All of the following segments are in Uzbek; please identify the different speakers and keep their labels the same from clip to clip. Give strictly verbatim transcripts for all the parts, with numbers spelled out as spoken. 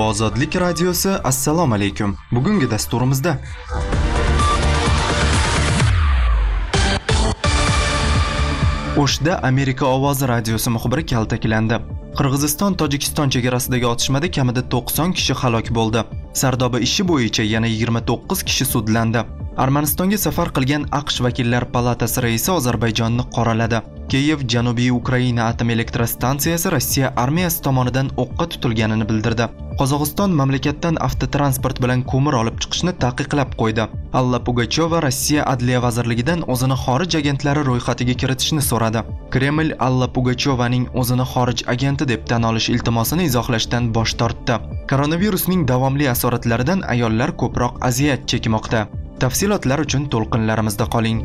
Speaker 1: Ozodlik radiosi, assalomu alaykum. Bugungi dasturimizda O'shda Amerika ovozi radiosi muxbiri kaltaklandi. Qirg'iziston-Tojikiston chegarasidagi otishmada kamida to'qson kishi halok bo'ldi. Sardoba ishi bo'yicha yana yigirma to'qqiz kishi sudlandi. Armanistonga safar qilgan AQSh vakillar palatasi raisi Ozarbayjonni qoraladi. Kiyev Janubiy Ukraina atom elektrostansiyasi Rossiya armiyasi tomonidan o'qqa tutilganini bildirdi. Qozog'iston mamlakatdan avtotransport bilan ko'mir olib chiqishni taqiqlab qo'ydi. Alla Pugacheva Rossiya Adliya vazirligidan o'zini xorij agentlari ro'yxatiga kiritishni so'radi. Kreml Alla Pugachevaning o'zini xorij agenti deb tan olish iltimosini izohlashdan bosh tortdi. Koronavirusning davomli asoratlaridan ayollar ko'proq aziyat chekmoqda. Tafsilotlar uchun to'lqinlarimizda qoling.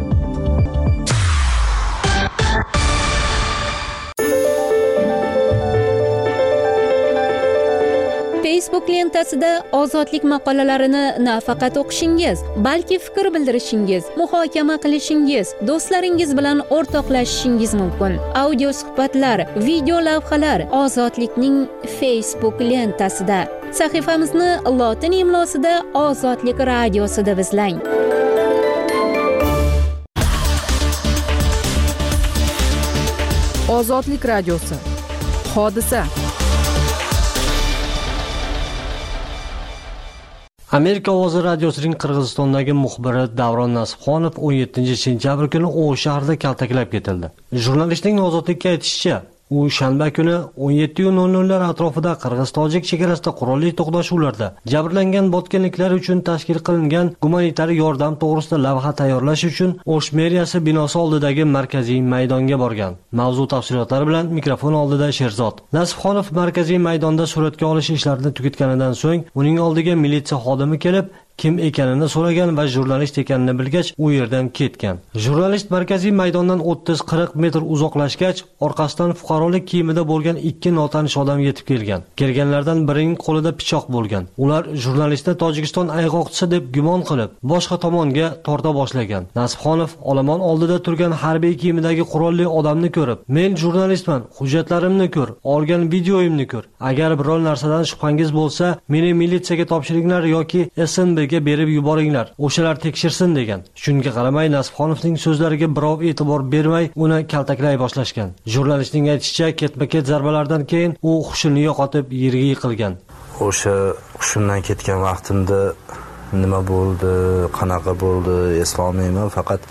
Speaker 2: Facebook lentasida ozodlik maqolalarini nafaqat o'qishingiz, balki fikr bildirishingiz, muhokama qilishingiz, do'stlaringiz bilan o'rtoqlashishingiz mumkin. Audio suhbatlar, video lavhalar Ozodlikning Facebook lentasida. Sahifamizni lotin imlosida Ozodlik radiosi deb izlang.
Speaker 3: Ozodlik radiosi. Hodisa.
Speaker 4: Amerika ovozi radiosining Qirg'izistondagi muxbiri Davron Nasibxonov o'n yettinchi sentyabr kuni O'sh shahrida kaltaklab ketildi. Jurnalistning ozodlikka aytishicha, u shanba kuni o'n yetti nol nollar atrofida Qirg'iz-Tojik chegarasida qurolli to'qnashuvlarda jabrlangan botganliklar uchun tashkil qilingan gumanitar yordam to'g'risida lavha tayyorlash uchun O'sh meriyasi binosi oldidagi markaziy maydonga borgan. Mavzu tafsilotlari bilan mikrofon oldida Sherzod. Nasibxonov markaziy maydonda suratga olish ishlarini tugatganidan so'ng uning oldiga militsiya xodimi kelib, kim ekanini so'ragan va jurnalist ekanini bilgach, u yerdan ketgan. Jurnalist markaziy maydondan o'ttiz qirq metr uzoqlashgach, orqasidan fuqarolik kiyimida bo'lgan ikki notanish odam yetib kelgan. Kelganlardan birining qo'lida pichoq bo'lgan. Ular jurnalistni Tojikiston ayg'oqchisi deb gumon qilib, boshqa tomonga torta boshlagan. Nasibxonov olomon oldida turgan harbiy kiyimidagi qurolli odamni ko'rib, "Men jurnalistman, hujjatlarimni ko'r, olgan videoyimni ko'r. Agar biror narsadan shubhangiz bo'lsa, meni militsiyaga topshiringlar yoki S N B ga berib yuboringlar, o'shalar tekshirsin" degan. Shunga qaramay Nasibxonovning so'zlariga birov e'tibor bermay, uni kaltaklay boshlashgan. Jurnalistning aytishicha, ketma-ket zarbalardan keyin u hushini yo'qotib, yerga yiqilgan.
Speaker 5: O'sha hushimdan ketgan vaqtimda nima bo'ldi, qanaqa bo'ldi eslolmayman, faqat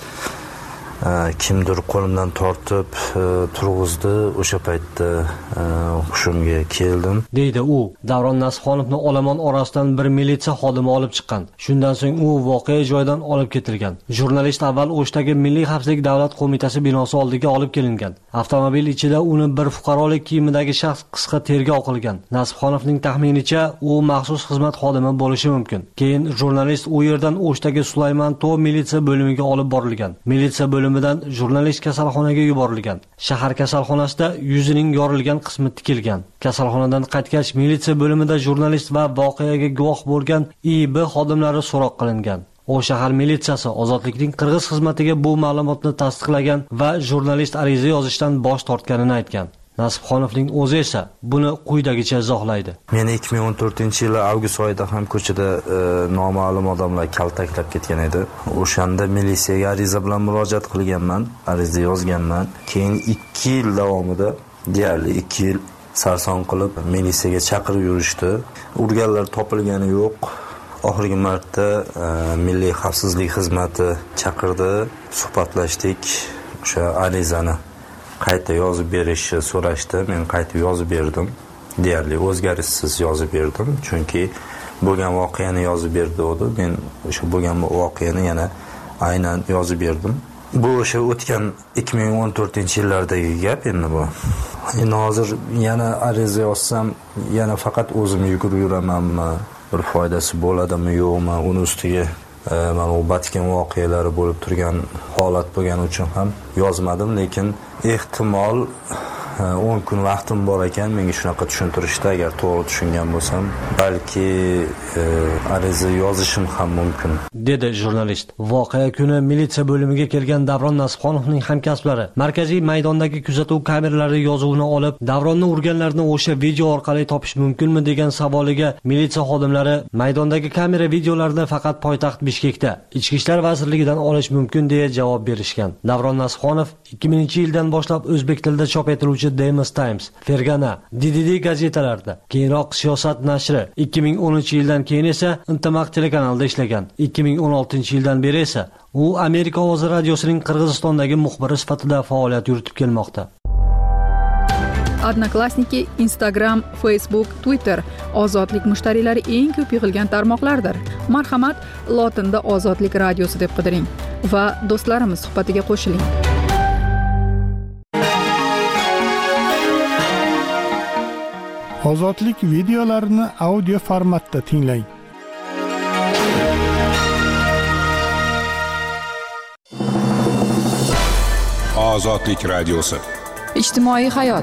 Speaker 5: kimdir qo'limdan tortib turg'izdi. O'sha paytda hushimga keldim,
Speaker 4: deydi u. Davron Nasibxonovni olomon orasidan bir militsiya xodimi olib chiqqan. Shundan so'ng u voqea joyidan olib ketilgan. Jurnalist avval O'shdagi Milliy xavfsizlik davlat qo'mitasi binosi oldiga olib kelingan. Avtomobil ichida uni bir fuqarolik kiyimidagi shaxs qisqa tergov qilgan. Nasibxonovning taxminicha, u maxsus xizmat xodimi bo'lishi mumkin. Keyin jurnalist u yerdan O'shdagi Sulaymon Tog' militsiya bo'limiga olib borilgan. Militsiya bo'limidan jurnalist kasalxonaga yuborilgan. Shahar kasalxonasida yuzining yorilgan qismi tikilgan. Kasalxonadan qaytgach, militsiya bo'limida jurnalist va voqeaga guvoh bo'lgan I B xodimlari so'roq qilingan. O shahar militsiyasi Ozodlikning Qirg'iz xizmatiga bu ma'lumotni tasdiqlagan va jurnalist ariza yozishdan bosh tortganini aytgan. Nasibxonovning o'zi esa buni quyidagicha izohlaydi.
Speaker 5: Meni ikki ming o'n to'rtinchi yil avgust oyida ham ko'chada e, noma'lum odamlar kaltaklab ketgan edi. O'shanda militsiyaga ariza bilan murojaat qilganman, ariza yozganman. Keyin ikki yil davomida, deyarli ikki yil sarson qilib militsiyaga chaqirib yurishdi. Urganlar topilgani yo'q. Oxirgi marta e, Milliy xavfsizlik xizmati chaqirdi, suhbatlashdik. O'sha arizani qayta yozib berishni so'rashdi. Men qayta yozib berdim. Deyarli o'zgarishsiz yozib berdim. Chunki bo'lgan voqeani yozib berdi edi. Men o'sha bo'lgan voqeani yana aynan yozib berdim. Bu o'sha o'tgan ikki ming o'n to'rtinchi yillardagi gap endi bu. Endi hozir yana ariza yozsam, yana faqat o'zim yugurib yuramanmi? Bir foydasi bo'ladimi, yo'qmi? Uni ustiga mana u Vatikan voqealari bo'lib turgan holat bo'lgani uchun ham yozmadim, lekin ehtimol o'n kun vaqtim bor ekan menga shunaqa tushuntirishda, agar to'g'ri tushungan bo'lsam, balki e, ariza yozishim ham mumkin,
Speaker 4: dedi jurnalist. Voqea kuni militsiya bo'limiga kelgan Davron Nasibxonovning hamkasblari markaziy maydondagi kuzatuv kameralari yozuvini olib, Davronni urganlarni o'sha video orqali topish mumkinmi degan savoliga militsiya xodimlari maydondagi kamera videolarini faqat poytaxt Bishkekda Ichki ishlar vazirligidan olish mumkin deya javob berishgan. Davron Nasibxonov ikki minginchi yildan boshlab o'zbek tilida chop etiluvchi Demis Times, Fergana, D D D gazetalarida, keyinroq Siyosat nashri, ikki ming o'ninchi yildan keyin esa Intimaq telekanalida ishlagan. ikki ming o'n oltinchi yildan beri esa u Amerika ovozi radiosining Qirg'izistondagi muxbiri sifatida faoliyat yuritib kelmoqda.
Speaker 3: Odnoklassniki, Instagram, Facebook, Twitter ozodlik mushtariylari eng ko'p yig'ilgan tarmoqlardir. Marhamat, lotinda Ozodlik radiosi deb qidiring va do'stlarimiz suhbatiga qo'shiling.
Speaker 6: Ozodlik videolarini audio formatda tinglang.
Speaker 7: Ozodlik radiosi.
Speaker 3: Ijtimoiy hayot.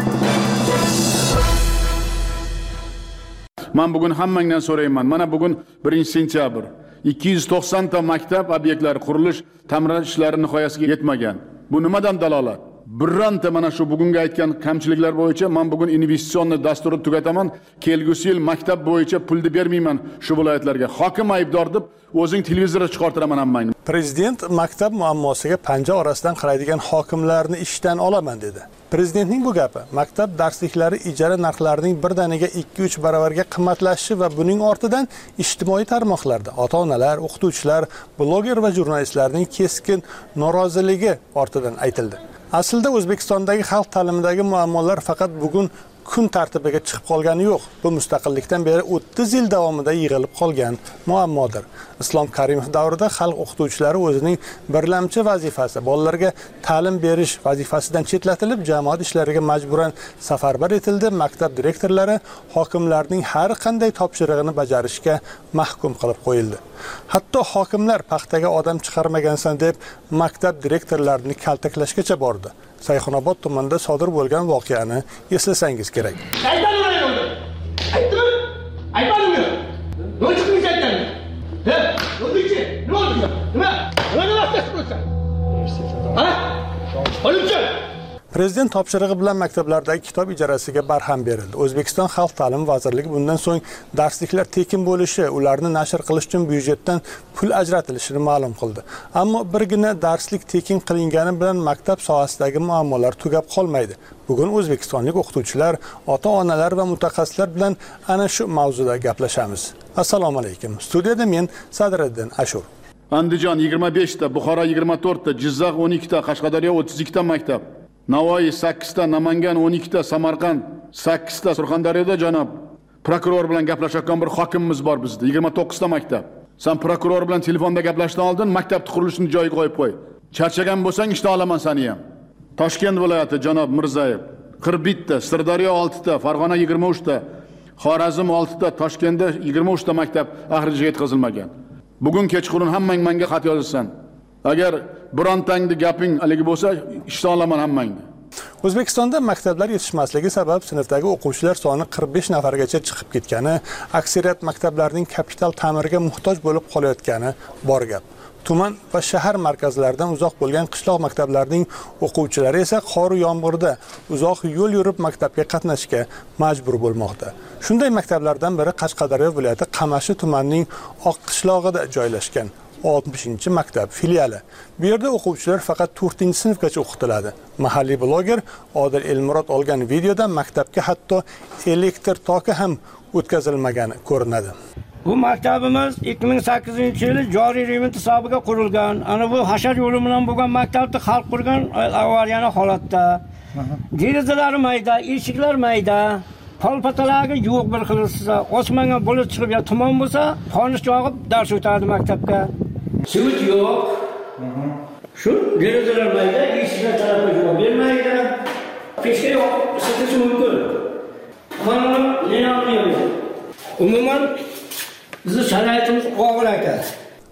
Speaker 8: Men bugun hammangdan so'rayman. Mana bugun birinchi sentyabr. ikki yuz to'qson ta maktab obyektlari qurilish ta'mirlash ishlari nihoyasiga yetmagan. Bu nimadan dalolat? Birranta mana shu bugungi aytgan kamchiliklar bo'yicha men bugun investitsion dasturni tugataman. Kelgusi yil maktab bo'yicha pulni bermayman shu viloyatlarga. Hokim aybdor deb o'zing televizorga chiqartiraman hammangni.
Speaker 6: Prezident maktab muammosiga panja orasidan qaraydigan hokimlarni ishdan olaman dedi. Prezidentning bu gapi maktab darsliklari ijara narxlarining birdaniga ikki uch baravarga qimmatlashishi va buning ortidan ijtimoiy tarmoqlarda ota-onalar, o'qituvchilar, bloger va jurnalistlarning keskin noroziligi ortidan aytildi. Aslida O'zbekistondagi xalq ta'limidagi muammolar faqat bugun kun tartibiga chiqib qolgani yo'q. Bu mustaqillikdan beri o'ttiz yil davomida yig'ilib qolgan muammodir. Islom Karimov davrida xalq o'qituvchilari o'zining birlamchi vazifasi bolalarga ta'lim berish vazifasidan chetlatilib, jamoat ishlariga majburan safarbar etildi. Maktab direktorlari hokimlarning har qanday topshirig'ini bajarishga mahkum qilib qo'yildi. Hatto hokimlar paxtaga odam chiqarmagansan deb maktab direktorlarini kaltaklashgacha bordi. Sayxunobod tumanida sodir bo'lgan voqeani eslasangiz kerak.
Speaker 9: Aytmadim. Aytdim. Aytmadim. Nima chiqmaysa aytdim. Ha? Nima? Nima oldu? Nima? Nima vaqtda bo'lsa? Ha? Politsiya.
Speaker 6: Prezident topshirig'i bilan maktablardagi kitob ijarasiga barham berildi. O'zbekiston Xalq ta'limi vazirligi bundan so'ng darsliklar tekin bo'lishi, ularni nashr qilish uchun byudjetdan pul ajratilishini ma'lum qildi. Ammo birgina darslik tekin qilingani bilan maktab sohasidagi muammolar tugab qolmaydi. Bugun o'zbekistonlik o'qituvchilar, ota-onalar va mutaxassislar bilan ana shu mavzuda gaplashamiz. Assalomu alaykum. Studiyada men Sadriddin Ashur.
Speaker 8: Andijon yigirma besh ta, Buxoro yigirma to'rt ta, Jizzax o'n ikki ta, Qashqadaryo o'ttiz ikki ta maktab, Navoiy sakkiz ta, Namangan o'n ikki ta, Samarqand sakkiz ta, Surxondaryoda janob prokuror bilan gaplashayotgan bir hokimimiz bor bizda, yigirma to'qqiz ta maktab. Sen prokuror bilan telefonda gaplashdan oldin maktabni qurilishini joyiga qo'yib qo'y. Charchagan bo'lsang ishdan olaman seni ham. Toshkent viloyati janob Mirzayev qirq bir ta, Sirdaryo olti ta, Farg'ona yigirma uch ta, Xorazm olti ta, Toshkentda yigirma uch ta maktab axiriga yetkazilmagan. Bugun kechqurun hammang menga xat yozsan. Agar birontangni gaping haligi bo'lsa, ishdan olaman hammangni.
Speaker 6: O'zbekistonda maktablar yetishmasligi sabab sinfdagi o'quvchilar soni qirq besh nafargacha chiqib ketgani, aksariyat maktablarning kapital ta'mirga muhtoj bo'lib qolayotgani bor gap. Tuman va shahar markazlaridan uzoq bo'lgan qishloq maktablarining o'quvchilari esa qor va yomg'irda uzoq yo'l yurib maktabga qatnashga majbur bo'lmoqda. Shunday maktablardan biri Qashqadaryo viloyati Qamashi tumanining Oqqishlog'ida joylashgan oltmishinchi maktab filiali. Bu yerda o'quvchilar faqat to'rtinchi sinfgacha o'qitiladi. Mahalliy bloger Odil Elmurod olgan videoda maktabga hatto elektr toki ham o'tkazilmagani ko'rinadi.
Speaker 10: Bu maktabimiz ikki ming sakkizinchi yili joriy remont hisobiga qurilgan. Ana bu hashar yo'li bilan bo'lgan maktabni xalq qurgan avariyani holatda. Derazalari mayda, eshiklar mayda. Palpatalarga yo'q bir qilsa, osmonga bo'lib chiqib ya tuman bo'lsa, qonish yog'ib dars o'tadi maktabga. Suv yo'q. Shu derazalar mayda, eshiklar tarafga yo'q bermaydi. Peshga yo'q, isitish mumkin. Qonun nima bo'ladi? Umuman bizni sharoitimiz og'ir ekan.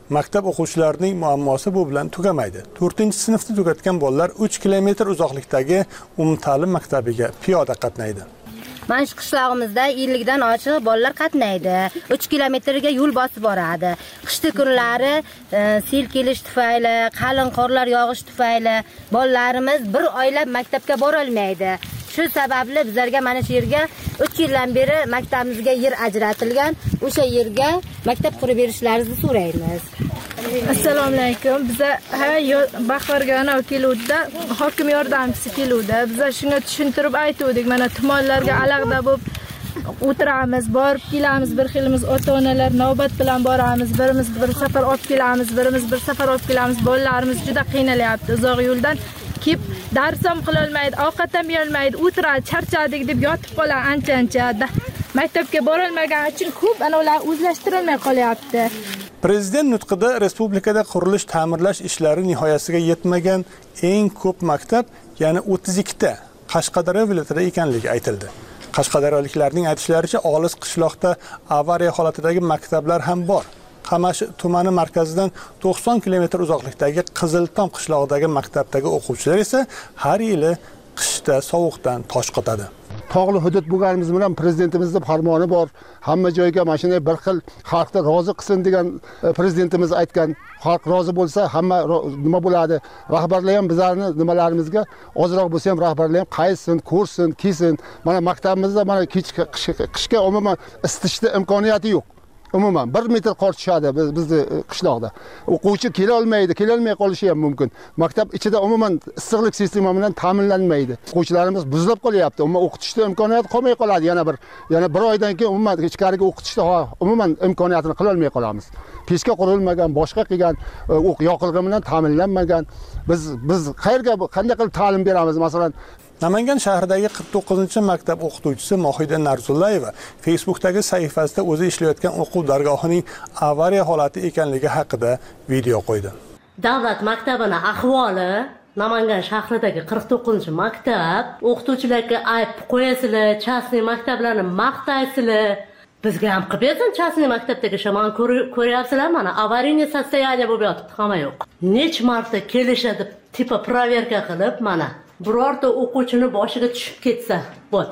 Speaker 6: Maktab o'quvchilarining muammosi bu bilan tugamaydi. to'rtinchi sinfda tugatgan bolalar uch kilometr uzoqlikdagi umumta'lim maktabiga piyoda qatnaydi.
Speaker 11: Mana shu qishlog'imizda ellik dan oshiq bolalar qatnaydi. uch kilometrga yo'l bosib boradi. Qishda kunlari e, sel kelish tufayli, qalin qorlar yog'ish tufayli bolalarimiz bir oylab maktabga bora olmaydi. Shu sababli bizlarga mana shu yerga uch yildan beri maktabimizga yer ajratilgan. O'sha yerga maktab qurib berishlaringizni so'raymiz.
Speaker 12: Assalomu alaykum. Biza ha Baxorgana keluvdi, hokim yordamchisi keluvdi. Biza shunga tushuntirib aytuvdik. Mana tumanlarga alohida bo'lib o'tiramiz, borib kelamiz, bir xilimiz ota-onalar navbat bilan boramiz. Birimiz bir safar olib kelamiz, birimiz bir safar olib kelamiz. Bolalarimiz juda qiynalyapti. Uzoq yo'ldan kelib dars ham qila olmaydi, ovqat ham yeya olmaydi, o'tiradi, charchadik deb yotib qoladi ancha-ancha. Maktabga bora olmagani uchun ko'p ana ular o'zlashtirilmay qolyapti.
Speaker 6: Prezident nutqida respublikada qurilish ta'mirlash ishlari nihoyasiga yetmagan eng ko'p maktab, ya'ni o'ttiz ikkita Qashqadaryo viloyatida ekanligi aytildi. Qashqadaryoliklarning aytishlaricha, olis qishloqda avariya holatidagi maktablar ham bor. Qamashi tumani markazidan to'qson kilometr uzoqlikdagi Qiziltom qishlog'idagi maktabdagi o'quvchilar esa har yili qishda sovuqdan tosh qotadi.
Speaker 13: Tog'li hudud bo'lganimiz bilan prezidentimizning farmoni bor. Hamma joyga mashina bir xil xalqni rozi qilsin degan prezidentimiz aytgan. Xalq rozi bo'lsa hamma nima bo'ladi? Rahbarlar ham bizlarni nimalarimizga ozroq bo'lsa ham rahbarlar ham qaytsin, ko'rsin, kiysin. Mana maktabimizda mana qishga umuman isitishda imkoniyati yo'q. Umuman bir metr qor tushadi bizning qishloqda. O'quvchi kela olmaydi, kela olmay qolishi ham mumkin. Maktab ichida umuman issiqlik sistemi bilan ta'minlanmaydi. O'quvchilarimiz buzilib qolyapti. Umuman o'qitishda imkoniyat qolmay qoladi. Yana bir, yana bir oydan keyin umuman ichkariga o'qitishda umuman imkoniyatini qila olmay qolamiz. Pechka qurilmagan, boshqa qilgan, o'q yoqilg'i bilan ta'minlanmagan. Biz biz qayerga qanday qilib ta'lim beramiz? Masalan,
Speaker 6: Namangan shahridagi qirq to'qqizinchi maktab o'qituvchisi Mohida Narzullayeva Facebookdagi sahifasida o'zi ishlayotgan o'quv dargohining avariya holati ekanligi haqida video qo'ydi.
Speaker 14: Davlat maktabining ahvoli Namangan shahridagi qirq to'qqizinchi maktab, o'qituvchilarga ayb qo'yasizlar, chasniy maktablarni maqtaysizlar. Bizga ham qilib bersin, chasniy maktabdagi shamon ko'ryapsizlar, mana avariya sostoyaniya bo'lib yotibdi, hamma yo'q. Nech marta kelishadi, tipa proverka qilib, mana birorta o'quvchini boshiga tushib ketsa, bo'l.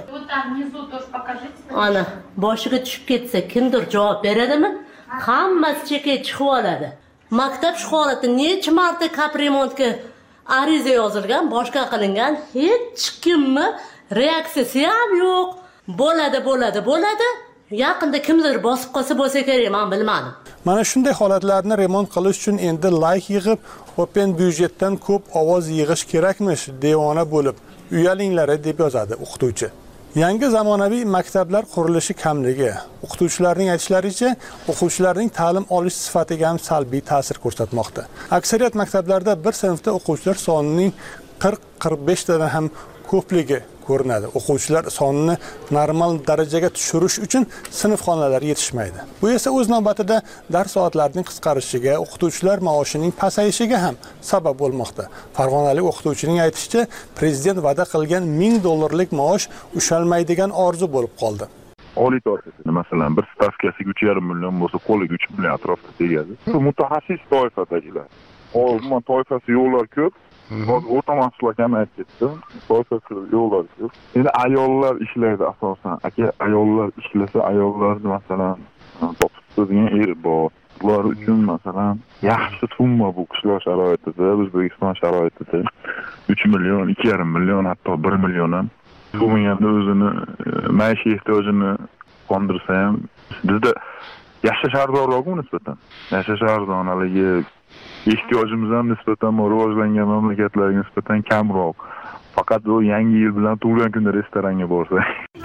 Speaker 14: Ana, boshiga tushib ketsa, kimdir javob beradimi? Hammasi chekay chiqib oladi. Maktab shu holatda necha marta kapremontga ariza yozilgan, boshqa qilingan, hech kimni reaksiyasi ham yo'q. Bo'ladi, bo'ladi, bo'ladi. Yaqinda kimdir bosib qolsa bo'lsa kerak, men bilmadim.
Speaker 6: Mana shunday holatlarni remont qilish uchun endi layk yig'ib, open byudjetdan ko'p ovoz yig'ish kerakmish, devona bo'lib. Uyalinglar deb yozadi o'qituvchi. Yangi zamonaviy maktablar qurilishi kamligi, o'qituvchilarning aytishlaricha, o'quvchilarning ta'lim olish sifatiga ham salbiy ta'sir ko'rsatmoqda. Aksariyat maktablarda bir sinfda o'quvchilar sonining qirq qirq besh tadan ham ko'pligi ko'rinadi. O'quvchilar sonini normal darajaga tushirish uchun sinf xonalari yetishmaydi. Bu esa o'z navbatida dars soatlarining qisqarishiga, o'qituvchilar maoshining pasayishiga ham sabab bo'lmoqda. Farg'onalik o'qituvchining aytishicha, prezident va'da qilgan ming dollarlik maosh ushalmaydigan orzu bo'lib qoldi.
Speaker 15: Oliy toifasida masalan bir stavkasiga uch yarim million bo'lsa, qo'liga uch million atrofida tegadi. Bu mutaxassis toifadagilar. Umuman toifasi yo'qlar ko'p. Hozir o'rta mahsulot ham aytib ketdi. Toifasi yo'qlar ko'p. Endi ayollar ishlaydi asosan. Aka ayollar ishlasa, ayollarni masalan topib degan er bor. Ular uchun masalan yaxshi summa bu qishloq sharoitida, O'zbekiston sharoitida uch million, ikki yarim million, hatto bir million ham bo'lmaganda o'zini maishiy ehtiyojini qondirsa ham bizda yashash arzonroqmi nisbatan? Yashash arzonligi ehtiyojimiz ham nisbatan rivojlangan mamlakatlarga nisbatan kamroq. Faqat bu yangi yil bilan tug'ilgan kunda restoranga borsa.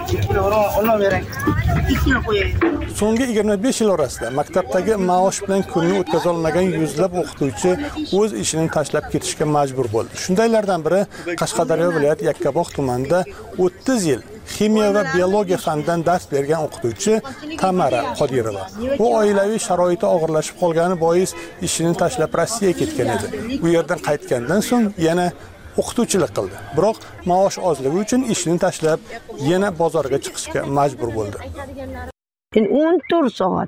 Speaker 6: So'nggi yigirma besh yil orasida maktabdagi maosh bilan kunni o'tkaza olmagan yuzlab o'qituvchi o'z ishini tashlab ketishga majbur bo'ldi. Shundaylardan biri Qashqadaryo viloyat Yakkabog' tumanida o'ttiz yil ximiya va biologiya fanidan dars bergan o'qituvchi Tamara Qodirova. Bu oilaviy sharoiti og'irlashib qolgani bois ishini tashlab Rossiyaga ketgan edi. Bu yerdan qaytgandan so'ng yana o'qituvchilik qildi. Biroq maosh ozligi uchun ishini tashlab yana bozorga chiqishga majbur bo'ldi.
Speaker 16: o'n to'rt soat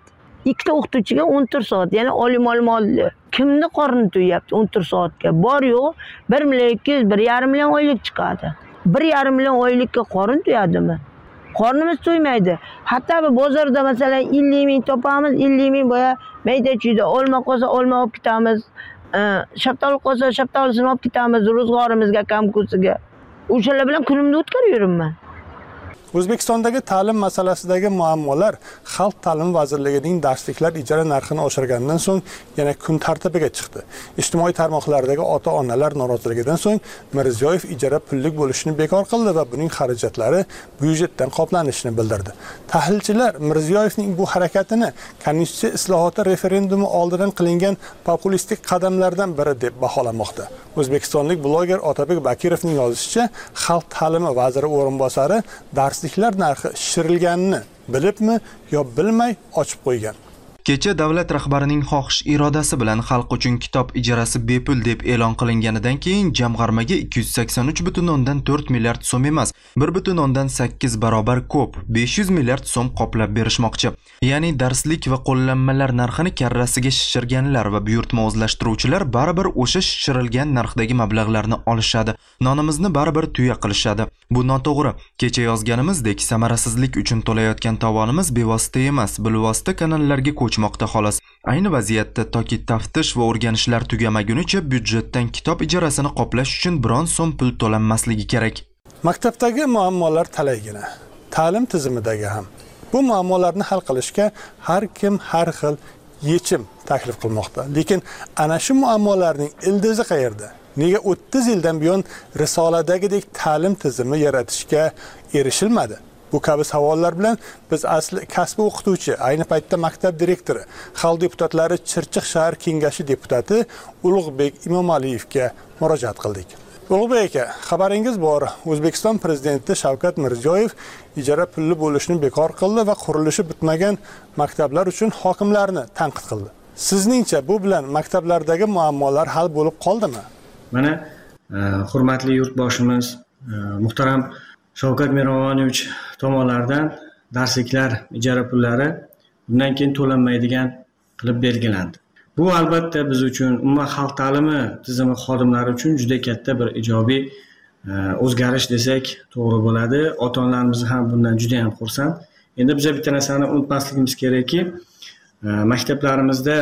Speaker 16: ikkita o'qituvchiga o'n to'rt soat, ya'ni oliy ma'lumotli. Kimni qorni to'yapti o'n to'rt soatga? Bor yo'q, bir million ikki yuz, bir yarim million oylik chiqadi. bir yarim million oylikka qorin to'yadimi? Qornimiz to'ymaydi. Hatto bu bozorda masalan ellik ming topamiz, ellik ming boya mayda-chuyda olma qolsa olma olib ketamiz. Shaftoli qolsa shaftolisini olib ketamiz ro'zg'orimizga, kamkusiga. O'shalar bilan kunimni o'tkazib yuraman.
Speaker 6: O'zbekistondagi ta'lim masalasidagi muammolar Xalq ta'limi vazirligining darsliklar ijara narxini oshirgandan so'ng yana kun tartibiga chiqdi. Ijtimoiy tarmoqlardagi ota-onalar noroziligidan so'ng Mirziyoyev ijara pullik bo'lishini bekor qildi va buning xarajatlari byudjetdan qoplanishini bildirdi. Tahlilchilar Mirziyoyevning bu harakatini konstitutsiya islohoti referendumi oldidan qilingan populistik qadamlardan biri deb baholamoqda. O'zbekistonlik bloger Otabek Bakirovning yozishicha, Xalq ta'limi vaziri o'rinbosari darsliklar narxi shishirilganini bilibmi yo bilmay ochib qo'ygan.
Speaker 1: Kecha davlat rahbarining xohish irodasi bilan xalq uchun kitob ijarasi bepul deb e'lon qilinganidan keyin jamg'armaga ikki yuz sakson uch butun o'ndan to'rt milliard so'm emas, bir butun o'ndan sakkiz barobar ko'p, besh yuz milliard so'm qoplab berishmoqchi. Ya'ni darslik va qo'llanmalar narxini karrasiga shishirganlar va buyurtma o'zlashtiruvchilar baribir o'sha shishirilgan narxdagi mablag'larni olishadi. Nonimizni baribir tuya qilishadi. Bu noto'g'ri. Kecha yozganimizdek, samarasizlik uchun to'layotgan tovonimiz bevosita emas, bilvosita kanallarga ko'chmoqda xolos. Ayni vaziyatda toki taftish va o'rganishlar tugamagunicha byudjetdan kitob ijarasini qoplash uchun biron so'm pul to'lanmasligi kerak.
Speaker 6: Maktabdagi muammolar talaygina, ta'lim tizimidagi ham. Bu muammolarni hal qilishga har kim har xil yechim taklif qilmoqda. Lekin ana shu muammolarning ildizi qayerda? Nega o'ttiz yildan buyon risoladagidek ta'lim tizimi yaratishga erishilmadi? Bu kabi savollar bilan biz asli kasbi o'qituvchi, ayni paytda maktab direktori, xalq deputatlari Chirchiq shahar kengashi deputati Ulug'bek Imomaliyevga murojaat qildik. Ulug'bek aka, xabaringiz bor, O'zbekiston prezidenti Shavkat Mirziyoyev ijara pulli bo'lishni bekor qildi va qurilishi bitmagan maktablar uchun hokimlarni tanqid qildi. Sizningcha bu bilan maktablardagi muammolar hal bo'lib qoldimi?
Speaker 17: Mana hurmatli yurtboshimiz, muhtaram Shavkat Miromonovich tomonidan darsliklar ijara pullari bundan keyin to'lanmaydigan qilib belgilandi. Bu albatta biz uchun, umuman xalq ta'limi tizimi xodimlari uchun juda katta bir ijobiy o'zgarish desak to'g'ri bo'ladi. Ota-onalarimiz ham bundan juda ham xursand. Endi biz bitta narsani unutmasligimiz kerakki, maktablarimizda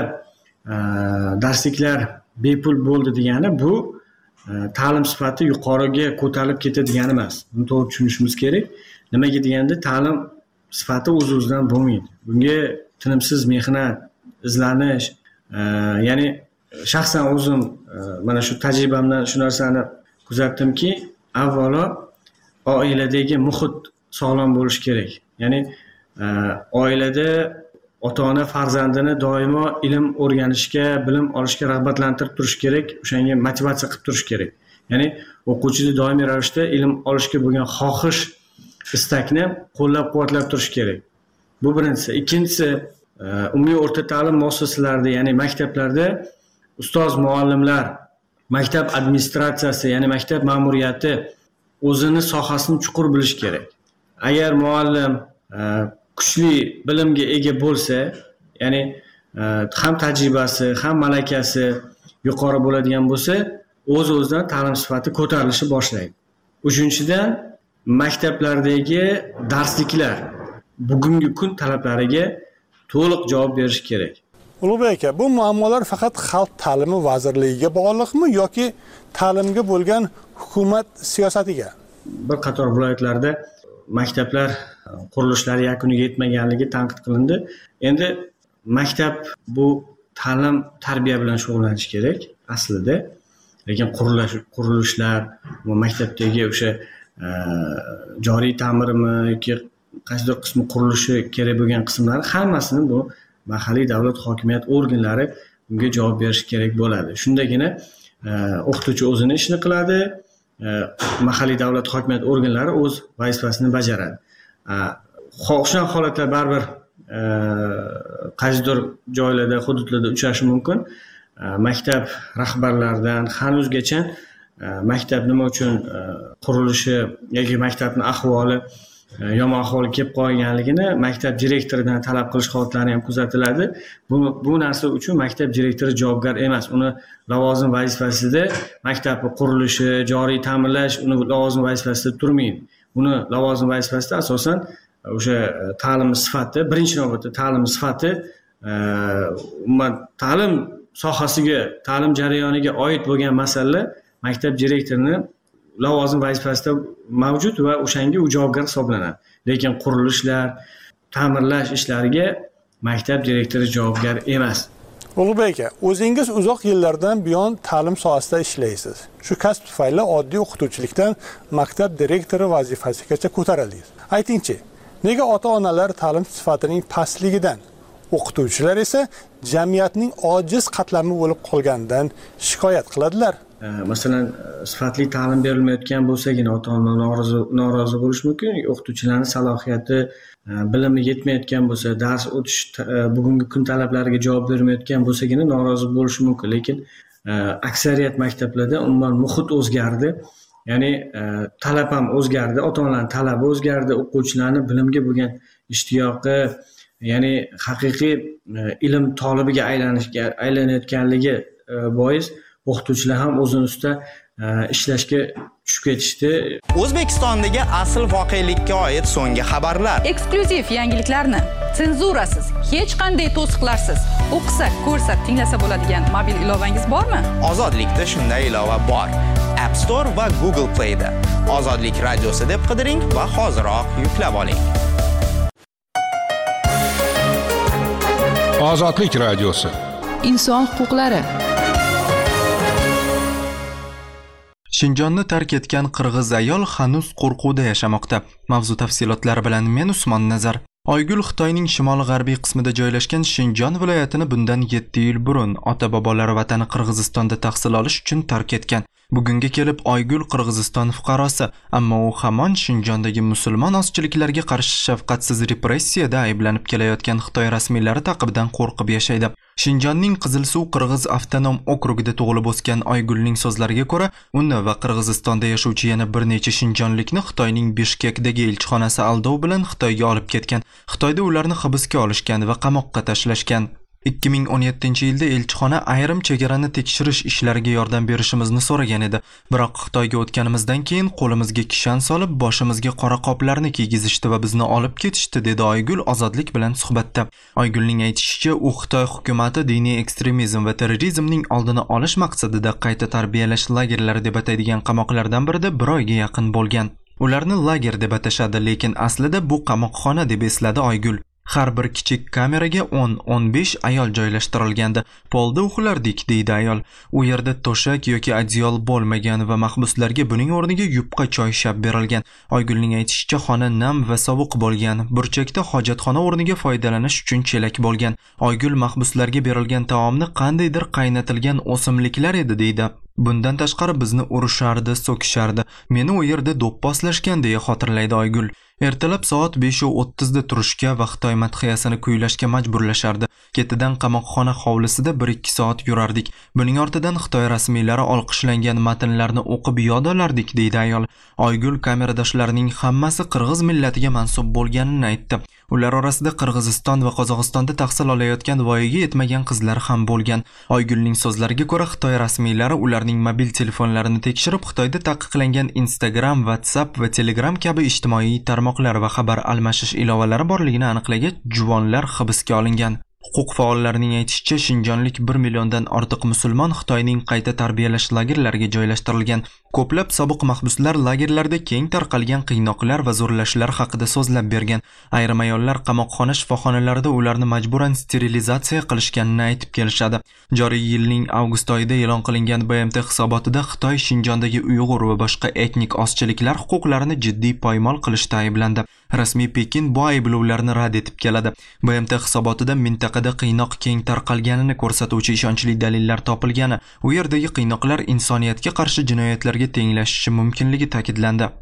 Speaker 17: darsliklar bepul bo'ldi degani bu ta'lim sifati yuqoriga ko'tarilib ketadigan emas. Buni to'g'ri tushunishimiz kerak. Nimaga deganda ta'lim sifati o'z-o'zidan bo'lmaydi. Bunga tinimsiz mehnat, izlanish, ya'ni shaxsan o'zim mana shu tajribamdan shu narsani kuzatdimki, avvalo oiladagi muhit sog'lom bo'lishi kerak. Ya'ni oilada ota-ona farzandini doimo ilm o'rganishga, bilim olishga rag'batlantirib turish kerak, o'shanga motivatsiya qilib turish kerak. Ya'ni o'quvchini doimiy ravishda ilm olishga bo'lgan xohish, istakni qo'llab-quvvatlab turish kerak. Bu birinchisi. Ikkinchisi, umumiy o'rta ta'lim muassasalarida, ya'ni maktablarda ustoz, muallimlar, maktab administratsiyasi, ya'ni maktab ma'muriyati o'zini sohasini chuqur bilish kerak. Agar muallim kuchli bilimga ega bo'lsa, ya'ni ham tajribasi, ham malakasi yuqori bo'ladigan bo'lsa, o'z-o'zidan ta'lim sifati ko'tarilishi boshlaydi. Uchinchidan, maktablardagi darsliklar bugungi kun talablariga to'liq javob berish kerak.
Speaker 6: Ulug'bek aka, bu muammolar faqat Xalq ta'limi vazirligiga bog'liqmi yoki ta'limga bo'lgan hukumat siyosatiga?
Speaker 17: Bir qator viloyatlarda maktablar qurilishlari yakuniga yetmaganligi tanqid qilindi. Endi maktab bu ta'lim, tarbiya bilan shug'ullanish kerak aslida. Lekin qurilish qurilishlar va maktabdagi o'sha joriy ta'mirimi yoki qaysidir qismi qurilishi kerak bo'lgan qismlar hammasini bu mahalliy davlat hokimiyat organlari bunga javob berish kerak bo'ladi. Shundagina o'qituvchi o'zini ishini qiladi, mahalliy davlat hokimiyat organlari o'z vazifasini bajaradi. O'sha holatlar baribir qaysidir joylarda, hududlarda uchrashi mumkin. Maktab rahbarlaridan hanuzgacha maktab nima uchun qurilishi yoki maktabning ahvoli yomon ahvolga kelib qolganligini maktab direktoridan talab qilish holatlari ham kuzatiladi. Bu bu narsa uchun maktab direktori javobgar emas. Uni lavozim vazifasida maktabni qurilishi, joriy ta'minlash uni lavozim vazifasida turmaydi. Uni lavozim vazifasida asosan o'sha ta'lim sifati, birinchi navbatda ta'lim sifati, umuman ta'lim sohasiga, ta'lim jarayoniga oid bo'lgan masalalar maktab direktorini lavozim vazifasida mavjud va o'shanga u javobgar hisoblanadi. Lekin qurilishlar, ta'mirlash ishlariga maktab direktori javobgar emas.
Speaker 6: Ulug'bek aka, o'zingiz uzoq yillardan buyon ta'lim sohasida ishlaysiz. Shu kasb tufayli oddiy o'qituvchilikdan maktab direktori vazifasigacha ko'tarildingiz. Aytingchi, nega ota-onalar ta'lim sifatining pastligidan, o'qituvchilar esa jamiyatning ojiz qatlami bo'lib qolganidan shikoyat qiladilar?
Speaker 17: Masalan, sifatli ta'lim berilmayotgan bo'lsagina ota-ona norozi norozi bo'lish mumkin. O'qituvchilarning salohiyati, bilimi yetmayotgan bo'lsa, dars o'tish bugungi kun talablariga javob bermayotgan bo'lsagina norozi bo'lishi mumkin. Lekin aksariyat maktablarda umuman muhit o'zgardi. Ya'ni talab ham o'zgardi, ota-onalarning talabi o'zgardi, o'quvchilarning bilimga bo'lgan ishtiyoqi, ya'ni haqiqiy ilm tolibiga aylanishga aylanayotganligi bois o'qituvchilar ham o'zini ustida ishlashga tushib ketishdi.
Speaker 18: O'zbekistondagi asl voqelikka oid so'nggi xabarlar,
Speaker 3: eksklyuziv yangiliklarni senzurasiz, hech qanday to'siqlarsiz o'qisa, ko'rsa, tinglasa bo'ladigan mobil ilovangiz bormi?
Speaker 18: Ozodlikda shunday ilova bor. App Store va Google Play da Ozodlik radiosi deb qidiring va hoziroq yuklab oling.
Speaker 7: Ozodlik radiosi.
Speaker 3: Inson huquqlari.
Speaker 1: Shinjonni tark etgan qirg'iz ayol hanuz qo'rquvda yashamoqda. Mavzu tafsilotlari bilan men Usmon Nazar. Oygul Xitoyning shimoli-g'arbiy qismida joylashgan Shinjon viloyatini bundan yetti yil burun ota-bobolari vatani Qirg'izistonda tahsil olish uchun tark etgan. Bugunga kelib Oygul Qirg'iziston fuqarosi, ammo u hamon Shinjondagi musulmon ozchiliklarga qarshi shafqatsiz repressiyada ayblanib kelayotgan Xitoy rasmiylari taqibidan qo'rqib yashaydi. Shinjonning Qizilsuv Qirg'iz avtonom okrugida tug'ilib o'sgan Oygulning so'zlariga ko'ra, uni va Qirg'izistonda yashovchi yana bir necha shinjonlikni Xitoyning Bishkekdagi elchixonasi aldov bilan Xitoyga olib ketgan. Xitoyda ularni hibsga olishgan va qamoqqa tashlashgan. ikki ming o'n yettinchi yilda elchixona ayrim chegarani tekshirish ishlariga yordam berishimizni so'ragan edi. Biroq Xitoyga o'tganimizdan keyin qo'limizga kishan solib, boshimizga qora qoplarni kiygizishdi va bizni olib ketishdi, dedi Oygul Ozodlik bilan suhbatda. Oygulning aytishicha, u Xitoy hukumati diniy ekstremizm va terrorizmning oldini olish maqsadida qayta tarbiyalash lagerlari deb ataydigan qamoqlardan birida bir oyga yaqin bo'lgan. Ularni lager deb atashadi, lekin aslida bu qamoqxona deb esladi Oygul. Har bir kichik kameraga o'n o'n besh ayol joylashtirilgandi. Polda uxlardik, deydi ayol. U yerda to'shak yoki adyol bo'lmagan va mahbuslarga buning o'rniga yupqa choy shab berilgan. Oygulning aytishicha, xona nam va sovuq bo'lgan. Burchakda hojatxona o'rniga foydalanish uchun chelak bo'lgan. Oygul mahbuslarga berilgan taomni qandaydir qaynatilgan o'simliklar edi, deydi. Bundan tashqari bizni urishardi, so'kishardi. Meni u yerda do'pposlashgan, deya xotirlaydi Oygul. Ertalab soat besh o'ttiz da turishga va Xitoy madhiyasini kuylashga majburlashardi. Ketidan qamoqxona hovlisida bir ikki soat yurardik. Buning ortidan Xitoy rasmiylari olqishlangan matnlarni o'qib yod olardik, deydi ayol. Oygul kameradoshlarining hammasi qirg'iz millatiga mansub bo'lganini aytdi. Ular orasida Qirg'iziston va Qozog'istonda tahsil olayotgan voyaga yetmagan qizlar ham bo'lgan. Oygulning so'zlariga ko'ra, Xitoy rasmiylari ularning mobil telefonlarini tekshirib, Xitoyda taqiqlangan Instagram, WhatsApp va Telegram kabi ijtimoiy tarmoqlar va xabar almashish ilovalari borligini aniqlagach, juvonlar hibsga olingan. Huquq faollarining aytishicha, shinjonlik bir milliondan ortiq musulmon Xitoyning qayta tarbiyalash lagerlariga joylashtirilgan. Ko'plab sobiq mahbuslar lagerlarda keng tarqalgan qiynoqlar va zo'rlashlar haqida so'zlab bergan. Ayrim ayollar qamoqxona shifoxonalarida ularni majburan sterilizatsiya qilishganini aytib kelishadi. Joriy yilning avgust oyida e'lon qilingan B M T hisobotida Xitoy Shinjondagi Uyg'ur va boshqa etnik ozchiliklar huquqlarini jiddiy poymol qilishda ayblandi. Rasmiy Pekin bu ayblovlarni rad etib keladi. B M T hisobotida mintaqada qiynoq keng tarqalganini ko'rsatuvchi ishonchli dalillar topilgani, u yerdagi qiynoqlar insoniyatga qarshi jinoyatlarga tenglashishi mumkinligi ta'kidlandi.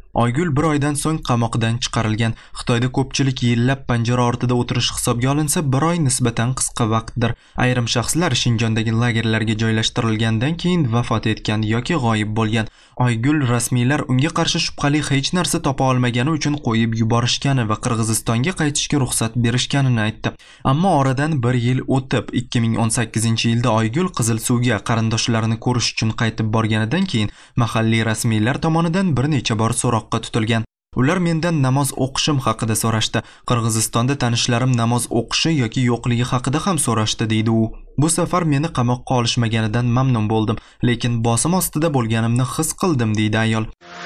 Speaker 1: Oygul bir oydan so'ng qamoqdan chiqarilgan. Xitoyda ko'pchilik yillab panjara ortida o'tirish hisobga olinsa, bir oy nisbatan qisqa vaqtdir. Ayrim shaxslar Shinjondagi lagerlarga joylashtirilgandan keyin vafot etgan yoki g'oyib bo'lgan. Oygul rasmiylar unga qarshi shubhali hech narsa topa olmagani uchun qo'yib yuborishgani va Qirg'izistonga qaytishga ruxsat berishganini aytdi. Ammo oradan bir yil o'tib, ikki ming o'n sakkizinchi yilda Oygul Qizil suvga qarindoshlarini ko'rish uchun qaytib borganidan keyin mahalliy rasmiylar tomonidan bir necha bor so'roqqa tutilgan. Ular mendan namoz o'qishim haqida so'rashdi. Qirg'izistonda tanishlarim namoz o'qishi yoki yo'qligi haqida ham so'rashdi, deydi u. Bu safar meni qamoqqa olishmaganidan mamnun bo'ldim, lekin bosim ostida bo'lganimni his qildim, deydi ayol.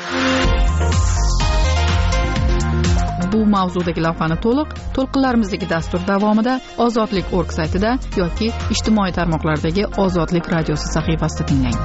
Speaker 3: Bu mavzudagi lavhani to'liq to'lqinlarimizdagi dastur davomida ozodlik nokta org saytida yoki ijtimoiy tarmoqlardagi Ozodlik radiosi sahifasida tinglang.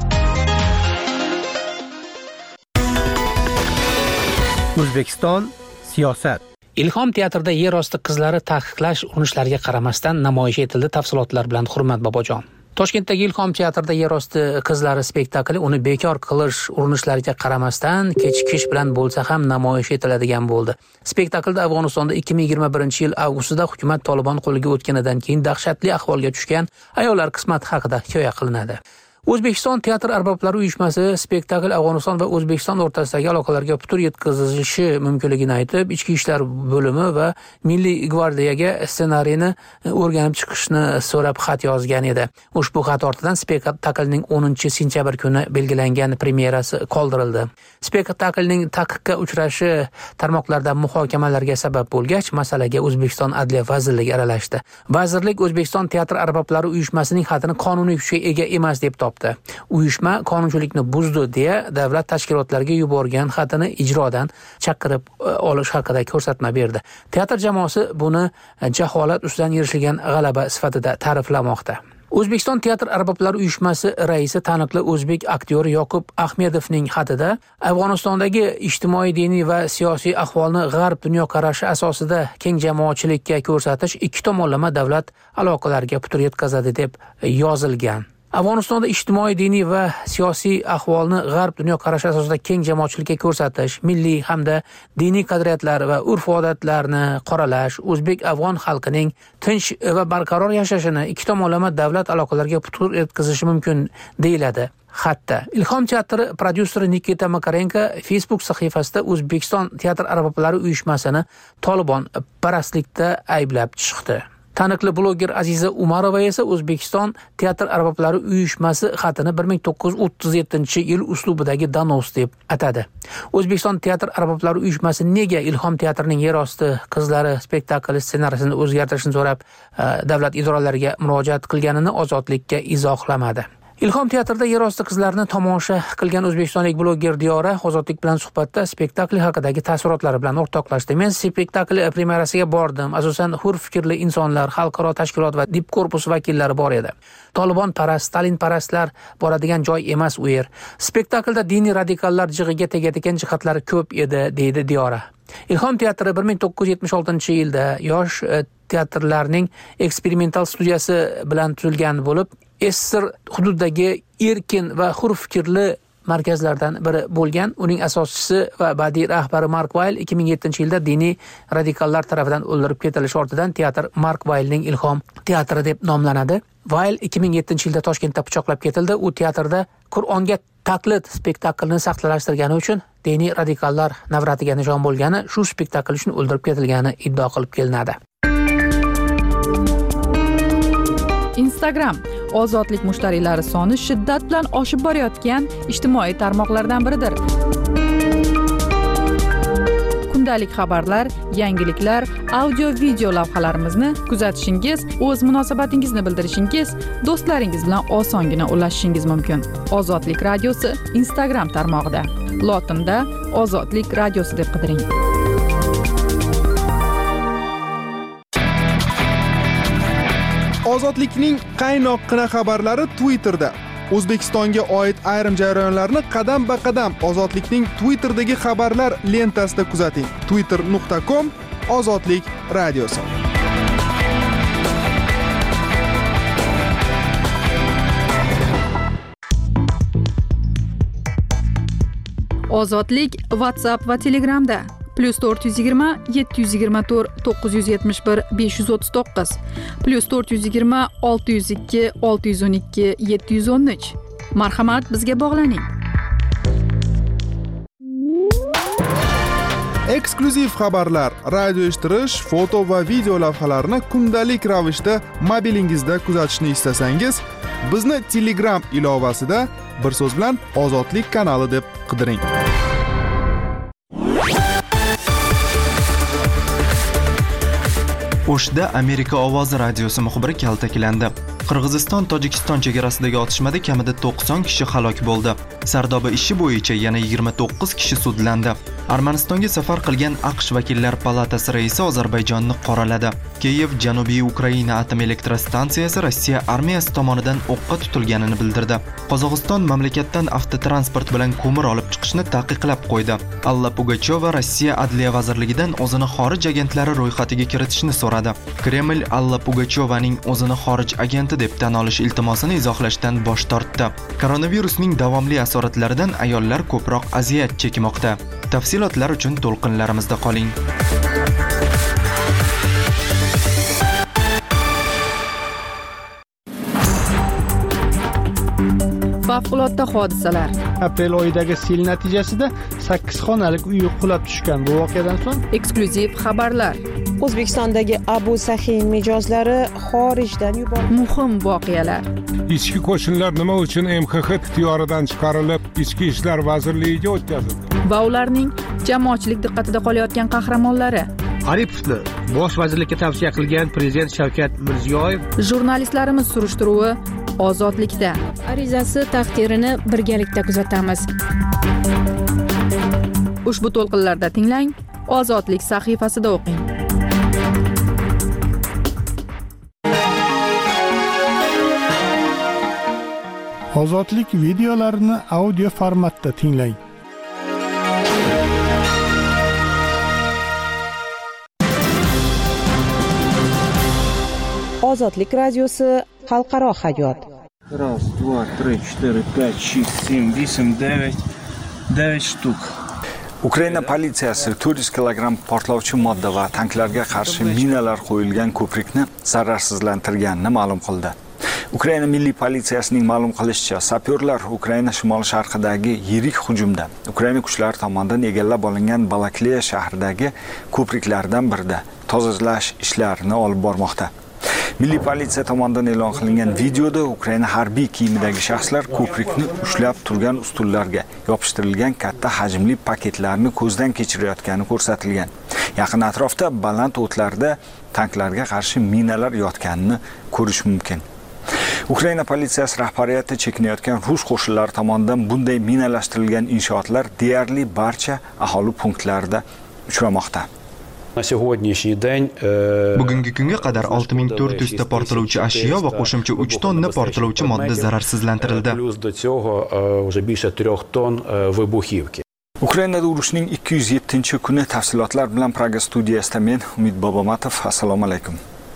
Speaker 19: O'zbekiston siyosat.
Speaker 20: Ilhom teatrida yer osti qizlari taqiqlash urinishlariga qaramasdan namoyish etildi. Tafsilotlar bilan Hurmat Bobojon. Toshkentdagi Ilhom teatrida yer osti qizlari spektakli uni bekor qilish urinishlariga qaramasdan kechikish bilan bo'lsa ham namoyish etiladigan bo'ldi. Spektaklda Afg'onistonda ikki ming yigirma birinchi yil avgustida hukumat Tolibon qo'liga o'tganidan keyin dahshatli ahvolga tushgan ayollar qismati haqida hikoya qilinadi. O'zbekiston teatr arboblari uyushmasi spektakl Afg'oniston va O'zbekiston o'rtasidagi aloqalarga putur yetkazilishi mumkinligini aytib, Ichki ishlar bo'limi va Milliy gvardiyaga ssenariyni o'rganib chiqishni so'rab xat yozgan edi. Ushbu xat ortidan spektaklning o'ninchi sentyabr kuni belgilangan premyerasi qoldirildi. Spektaklning taqiqqa uchrashi tarmoqlarda muhokamalarga sabab bo'lgach, masalaga O'zbekiston Adliya vazirligi aralashdi. Vazirlik O'zbekiston teatr arboblari uyushmasining xatini qonuniy kuchga ega emas deb topdi. Uyushma qonunchilikni buzdi deya davlat tashkilotlariga yuborgan xatini ijrodan chaqirib olish haqida ko'rsatma berdi. Teatr jamoasi buni jaholat ustidan erishilgan g'alaba sifatida ta'riflamoqda. O'zbekiston teatr arboblari uyushmasi raisi taniqli o'zbek aktyori Yoqub Ahmedovning xatida Afg'onistondagi ijtimoiy, diniy va siyosiy ahvolni g'arb dunyoqarashi asosida keng jamoatchilikka ko'rsatish ikki tomonlama davlat aloqalariga putur yetkazadi deb yozilgan. Afg'onistonda ijtimoiy, diniy va siyosiy ahvolni g'arb dunyoqarashi asosida keng jamoatchilikka ko'rsatish, milliy hamda diniy qadriyatlar va urf-odatlarni qoralash, o'zbek-afg'on xalqining tinch va barqaror yashashini ikki tomonlama davlat aloqalariga putur yetkazishi mumkin deyiladi xatda. Ilhom teatri prodyuseri Nikita Makarenko Facebook sahifasida O'zbekiston teatr arboblari uyushmasini Tolibon parastlikda ayblab chiqdi. Taniqli bloger Aziza Umarova esa O'zbekiston teatr arboblari uyushmasi xatini bir ming to'qqiz yuz o'ttiz yettinchi yil uslubidagi donos deb atadi. O'zbekiston teatr arboblari uyushmasi nega Ilhom teatrining yer osti qizlari spektakli ssenariysini o'zgartirishni so'rab davlat idoralariga murojaat qilganini Ozodlikka izohlamadi. Ilhom teatrida yer osti qizlarini tomosha qilgan o'zbekistonlik bloger Diyora Ozodlik bilan suhbatda spektakl haqidagi taassurotlari bilan o'rtoqlashdi. Men spektakl premyerasiga bordim. Asosan hur fikrli insonlar, xalqaro tashkilot va dip korpus vakillari bor edi. Tolibon parast, Stalin parastlar boradigan joy emas u yer. Spektaklda diniy radikallar jig'iga tegadigan jihatlari ko'p edi, deydi Diyora. Ilhom teatri bir ming to'qqiz yuz yetmish oltinchi yilda yosh teatrlarning eksperimental studiyasi bilan tuzilgan bo'lib, Esser hududidagi erkin va hur fikrli markazlardan biri bo'lgan. Uning asoschisi va badiiy rahbari Mark Weil ikki ming yettinchi yilda diniy radikallar tomonidan o'ldirib ketilishi ortidan teatr Mark Weilning Ilhom teatri deb nomlanadi. Weil ikki ming yettinchi yilda Toshkentda pichoqlab ketildi. U teatrda Qur'onga taqlid spektaklini saxtalashtirgani uchun diniy radikallar navratiga nishon bo'lgani, shu spektakl uchun o'ldirib ketilgani iddao qilib kelinadi.
Speaker 3: Instagram ozodlik mushtariylari soni shiddat bilan oshib borayotgan ijtimoiy tarmoqlardan biridir. Kundalik xabarlar, yangiliklar, audio-video lavhalarimizni kuzatishingiz, o'z munosabatingizni bildirishingiz, do'stlaringiz bilan osongina ulashishingiz mumkin. Ozodlik radiosi Instagram tarmog'ida. Lotinda Ozodlik radiosi deb qidiring.
Speaker 21: Ozodlikning qaynoqqina xabarlari Twitterda. O'zbekistonga oid ayrim jarayonlarni qadam-ba-qadam Ozodlikning Twitterdagi xabarlar lentasida kuzating. twitter nuqta com Ozodlik radiosi.
Speaker 3: Ozodlik WhatsApp va Telegramda plus to'rt yuz yigirma yetti yuz yigirma to'rt to'qqiz yuz yetmish bir besh yuz o'ttiz to'qqiz plus to'rt yuz yigirma olti yuz ikki olti yuz o'n ikki yetti yuz o'n uch. Marhamat, bizga bog'laning.
Speaker 21: Eksklyuziv xabarlar, radio eshittirish, foto va video lavhalarni kundalik ravishda mobilingizda kuzatishni istasangiz, bizni Telegram ilovasida bir so'z bilan Ozodlik kanali deb qidiring.
Speaker 1: O'shda Amerika ovozi radiosi muxbiri kaltaklandi. Qirg'iziston Tojikiston chegarasidagi otishmada kamida to'qson kishi halok bo'ldi. Sardoba ishi bo'yicha yana yigirma to'qqiz kishi sudlandi. Armanistonga safar qilgan AQSh vakillar palatasi raisi Ozarbayjonni qoraladi. Kiyev Janubiy Ukraina atom elektrostansiyasi Rossiya armiyasi tomonidan o'qqa tutilganini bildirdi. Qozog'iston mamlakatdan avtotransport bilan ko'mir olib chiqishni taqiqlab qo'ydi. Alla Pugacheva Rossiya Adliya vazirligidan o'zini xorij agentlari ro'yxatiga kiritishni so'radi. Kreml Alla Pugachevaning o'zini xorij agenti deb tan olish iltimosini izohlashdan bosh tortdi. Koronavirusning davomli asoratlaridan ayollar ko'proq aziyat chekmoqda. Tafsilotlar uchun to'lqinlarimizda qoling.
Speaker 3: Favqulodda hodisalar.
Speaker 2: Aprel oyidagi sel natijasida sakkiz xonalik uy qulab tushgan. Bu voqeadan so'ng
Speaker 3: eksklyuziv xabarlar.
Speaker 22: O'zbekistondagi Abu Sahin mijozlari xorijdan yuborildi.
Speaker 3: Muhim voqealar.
Speaker 7: Ichki qo'shinlar nima uchun M X X ixtiyoridan chiqarilib, Ichki ishlar vazirligiga o'tkazildi?
Speaker 3: Va ularning jamoatchilik diqqatida qolayotgan qahramonlari.
Speaker 2: Aripovni bosh vazirlikka tavsiya qilgan prezident Shavkat Mirziyoyev.
Speaker 3: Jurnalistlarimiz surishtiruvi Ozodlikda.
Speaker 22: Arizasi taqdirini birgalikda kuzatamiz.
Speaker 3: Ushbu to'lqinlarda tinglang, Ozodlik sahifasida o'qing.
Speaker 6: Ozodlik videolarini audio formatda tinglang.
Speaker 22: Ozodlik radiosi xalqaro hayot.
Speaker 23: Раз, два, три, четыре, пять, шесть, семь, восемь, девять, девять штук.
Speaker 24: Ukraina politsiyasi to'rt yuz kilogramm portlovchi modda va tanklarga qarshi minalar qo'yilgan ko'prikni zararsizlantirganini ma'lum qildi. Ukraina milliy politsiyasining ma'lum qilishicha, sapyorlar Ukraina shimol-sharqidagi yirik hujumda Ukraina kuchlari tomonidan egallab olingan Balakleya shahridagi ko'priklardan birida tozalash ishlarini olib bormoqda. Milliy politsiya tomonidan e'lon qilingan videoda Ukraina harbiy kiyimidagi shaxslar ko'prikni ushlab turgan ustunlarga yopishtirilgan katta hajmli paketlarni ko'zdan kechirayotgani ko'rsatilgan. Yaqin atrofda baland o'tlarda tanklarga qarshi minalar yotganini ko'rish mumkin. Ukraina politsiyasi rahbariyati chekinayotgan rus qo'shinlari tomonidan bunday minalashtirilgan inshootlar deyarli barcha aholi punktlarida uchramoqda.
Speaker 1: Bugungi kunga qadar olti ming to'rt yuz ta portlovchi ashyo va qo'shimcha uch tonna portlovchi modda zararsizlantirildi.
Speaker 24: Ukrainada urushning ikki yuz yettinchi kuni tafsilotlar bilan Praga studiyasida men Umid Bobomatov. Assalomu alaykum.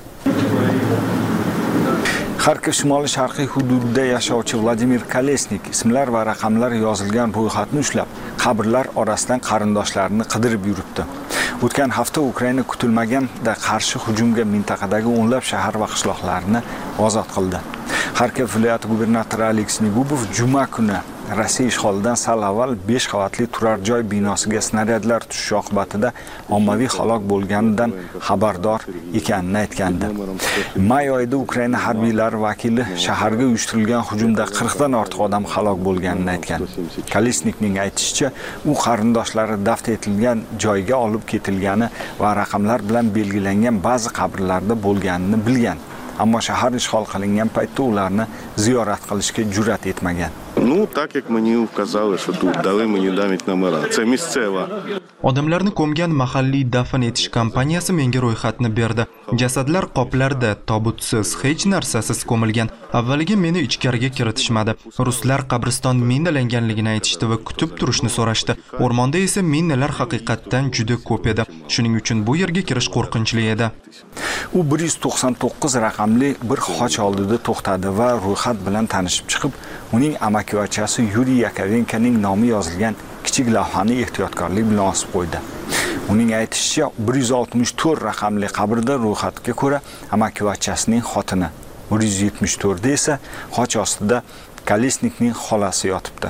Speaker 24: Kharkiv shimoli-sharqiy hududida yashovchi Vladimir Kolesnik ismlar va raqamlar yozilgan ro'yxatni ushlab, qabrlar orasidan qarindoshlarini qidirib yuribdi. O'tgan hafta Ukraina kutilmaganda qarshi hujumga mintaqadagi o'nlab shahar va qishloqlarni ozod qildi. Kharkiv viloyati gubernatori Aleksey Gubov juma kuni Rossiya ishg'olidan sal avval besh qavatli turar joy binosiga snaryadlar tushishi oqibatida ommaviy halok bo'lganidan xabardor ekanini aytgandi. May oyida Ukraina harbiylari vakili shaharga uyushtirilgan hujumda qirq dan ortiq odam halok bo'lganini aytgan. Kolesnikning aytishicha, u qarindoshlari dafn etilgan joyga olib ketilgani va raqamlar bilan belgilangan ba'zi qabrlarda bo'lganini bilgan. Ammo shahar ishg'ol qilingan paytda ularni ziyorat qilishga jur'at etmagan.
Speaker 25: Ну, так як мені вказали, що тут дали мені навіть номера. Це місцева.
Speaker 1: Odamlarni ko'mgan mahalliy dafn etish kompaniyasi menga ro'yxatni berdi. Jasadlar qoplarda tobutsiz, hech narsasiz ko'milgan. Avvaliga meni ichkariga kiritishmadi. Ruslar qabriston minalanganligini aytishdi va kutib turishni so'rashdi. O'rmonda esa minalar haqiqatdan juda ko'p edi. Shuning uchun bu yerga kirish qo'rqinchli edi.
Speaker 24: U bir yuz to'qson to'qqiz raqamli bir xoch oldida to'xtadi va ro'yxat bilan tanishib chiqib, uning amakivachchasi Yuriy Yakovenkoning nomi yozilgan kichik lavhani ehtiyotkorlik bilan osib qo'ydi. Uning aytishicha, bir yuz oltmish to'rt raqamli qabrda ro'yxatga ko'ra amakivachchasining xotini, bir yuz yetmish to'rt esa xoch ostida Kolesnikning xolasi yotibdi.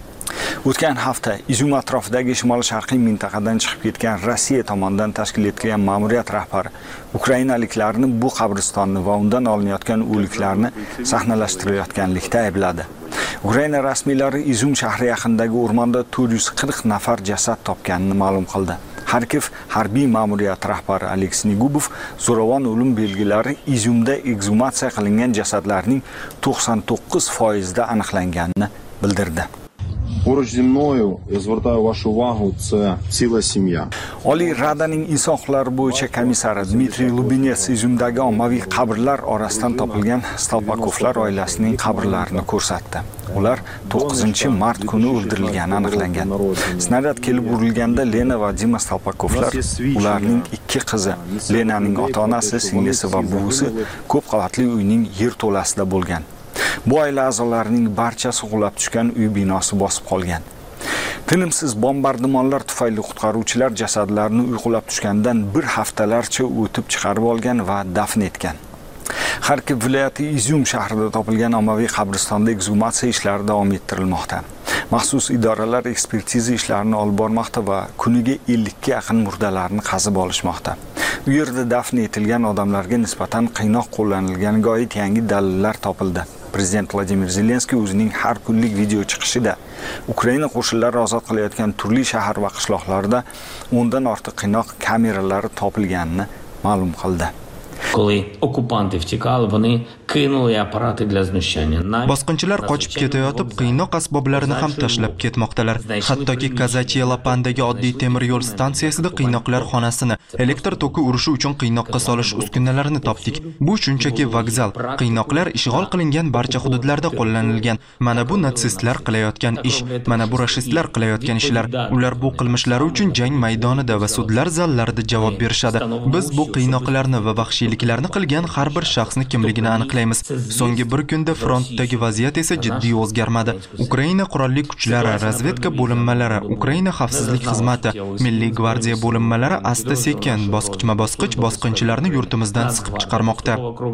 Speaker 24: O'tgan hafta Izum atrofidagi shimol-sharqiy mintaqadan chiqib ketgan Rossiya tomonidan tashkil etilgan ma'muriyat rahbari ukrainaliklarni bu qabristonni va undan olinayotgan o'liklarni sahnalashtirayotganlikda aybladi. Ukraina rasmiylari Izum shahri yaqinidagi o'rmonda to'rt yuz qirq nafar jasad topganini ma'lum qildi. Xarkiv harbiy ma'muriyat rahbari Aleksey Gubov zo'ravon o'lim belgilari Izumda eksgumatsiya qilingan jasadlarning to'qson to'qqiz foizida aniqlanganini bildirdi.
Speaker 25: Поруч зі мною, я звертаю вашу увагу, це ціла сім'я.
Speaker 24: Oliy Radaning inson huquqlari bo'yicha komissari Dmitriy Lubinets Izumdagi ommaviy qabrlar orasidan topilgan Stalpakovlar oilasining qabrlarini ko'rsatdi. Ular to'qqizinchi mart kuni o'ldirilgani aniqlangan. Snaryad kelib urilganda Lena va Dima Stalpakovlar, ularning ikki qizi, Lenaning ota-onasi, singlisi va buvisi ko'p qavatli uyning yerto'lasida bo'lgan. Bu oila a'zolarining barchasi qulab tushgan uy binosi bosib qolgan. Tinimsiz bombardimonlar tufayli qutqaruvchilar jasadlarni uyqulab tushgandan bir haftalarcha o'tib chiqarib olgan va dafn etgan. Xarkiv viloyati Izum shahrida topilgan ommaviy qabristonda eksgumatsiya ishlari davom ettirilmoqda. Maxsus idoralar ekspertiza ishlarini olib bormoqda va kuniga ellik ga yaqin murdalarni qazib olishmoqda. U yerda dafn etilgan odamlarga nisbatan qiynoq qo'llanilganiga oid yangi dalillar topildi. Prezident Vladimir Zelenskiy o'zining har kunlik video chiqishida Ukraina qo'shinlari ozod qilayotgan turli shahar va qishloqlarda o'ndan ortiq qiynoq kameralari topilganini ma'lum qildi.
Speaker 4: Коли окупанти втікали, вони кинули апарати для знущання.
Speaker 1: Bosqinchilar qochib ketayotib, qiynoq asboblarini ham tashlab ketmoqdalar. Hattoki Kazachye-Lapandagi oddiy temir yo'l stansiyasida qiynoqlar xonasini, elektr toki urishi uchun qiynoqqa solish uskunalarini topdik. Bu shunchaki vokzal. Qiynoqlar ishg'ol qilingan barcha hududlarda qo'llanilgan. Mana bu natsistlar qilayotgan ish, mana bu rashistlar qilayotgan ishlar. Ular bu qilmishlari uchun jang maydonida va sudlar zallarida javob berishadi. Biz bu qiynoqlarni va vahshiyliklarni qilgan har bir shaxsni kimligini aniqlaymiz. So'nggi bir kunda frontdagi vaziyat esa jiddiy o'zgarmadi. Ukraina qurolli kuchlari, razvedka bo'linmalari, Ukraina xavfsizlik xizmati, Milliy gvardiya bo'linmalari asta-sekin, bosqichma-bosqich bosqinchilarni yurtimizdan siqib chiqarmoqda.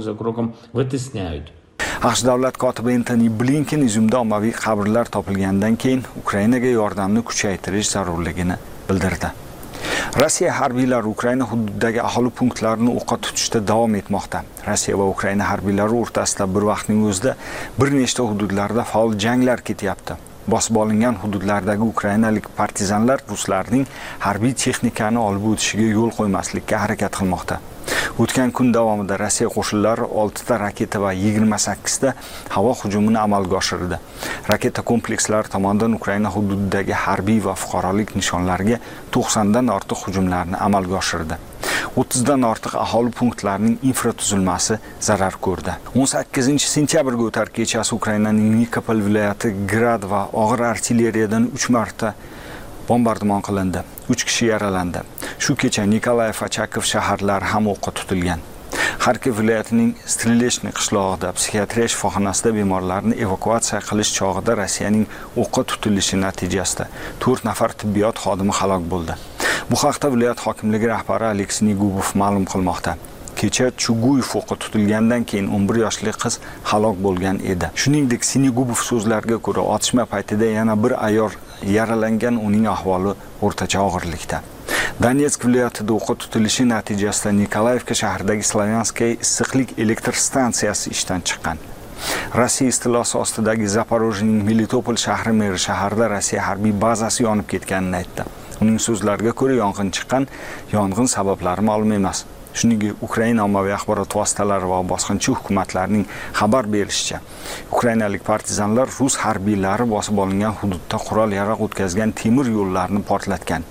Speaker 24: AQSh davlat kotibi Antony Blinken Izumda ommaviy qabrlar topilgandan keyin Ukrainaga yordamni kuchaytirish zarurligini bildirdi. Rossiya harbiylari Ukraina hududidagi aholi punktlarini o'qqa tutishda davom etmoqda. Rossiya va Ukraina harbiylari o'rtasida bir vaqtning o'zida bir nechta hududlarda faol janglar ketyapti. Bosib olingan hududlardagi ukrainalik partizanlar ruslarning harbiy texnikani olib o'tishiga yo'l qo'ymaslikka harakat qilmoqda. O'tgan kun davomida Rossiya qo'shinlari olti ta raketa va yigirma sakkiz ta havo hujumini amalga oshirdi. Raketa komplekslari tomonidan Ukraina hududidagi harbiy va fuqarolik nishonlariga to'qson dan ortiq hujumlarni amalga oshirdi. o'ttiz dan ortiq aholi punktlarining infratuzilmasi zarar ko'rdi. o'n sakkizinchi sentyabrga o'tar kechasi Ukrainaning Nikopol viloyati Grad va og'ir artilleriyadan uch marta bombardimon qilindi. uch kishi yaralandi. Shu kecha Nikolayev va Chakov shaharlari ham o'qqa tutilgan. Xarkiv viloyatining Strelechny qishlog'ida psixiatriya shifoxonasida bemorlarni evakuatsiya qilish chog'ida Rossiyaning o'qqa tutilishi natijasida to'rt nafar tibbiyot xodimi halok bo'ldi. Bu haqda viloyat hokimligi rahbari Aleksey Gubov ma'lum qilmoqda. Kecha Chuguyev o'qqa tutilgandan keyin o'n bir yoshli qiz halok bo'lgan edi. Shuningdek, Sinigubov so'zlariga ko'ra, otishma paytida yana bir ayol yaralangan, uning ahvoli o'rtacha og'irlikda. Donetsk viloyatida o'qqa tutilishi natijasida Nikolayevka shahridagi Slavyanskaya issiqlik elektr stansiyasi ishdan chiqqan. Rossiya istilosi ostidagi Zaporojyening Melitopol shahri meri shaharda Rossiya harbiy bazasi yonib ketganini aytdi. Uning so'zlariga ko'ra, yong'in chiqqan, yong'in sabablari ma'lum emas. Shuningdek, Ukraina ommaviy axborot vositalari va bosqinchi hukumatlarning xabar berishicha, ukrainalik partizanlar rus harbiylari bosib olingan hududda qurol-yarog' o'tkazgan temir yo'llarni portlatgan.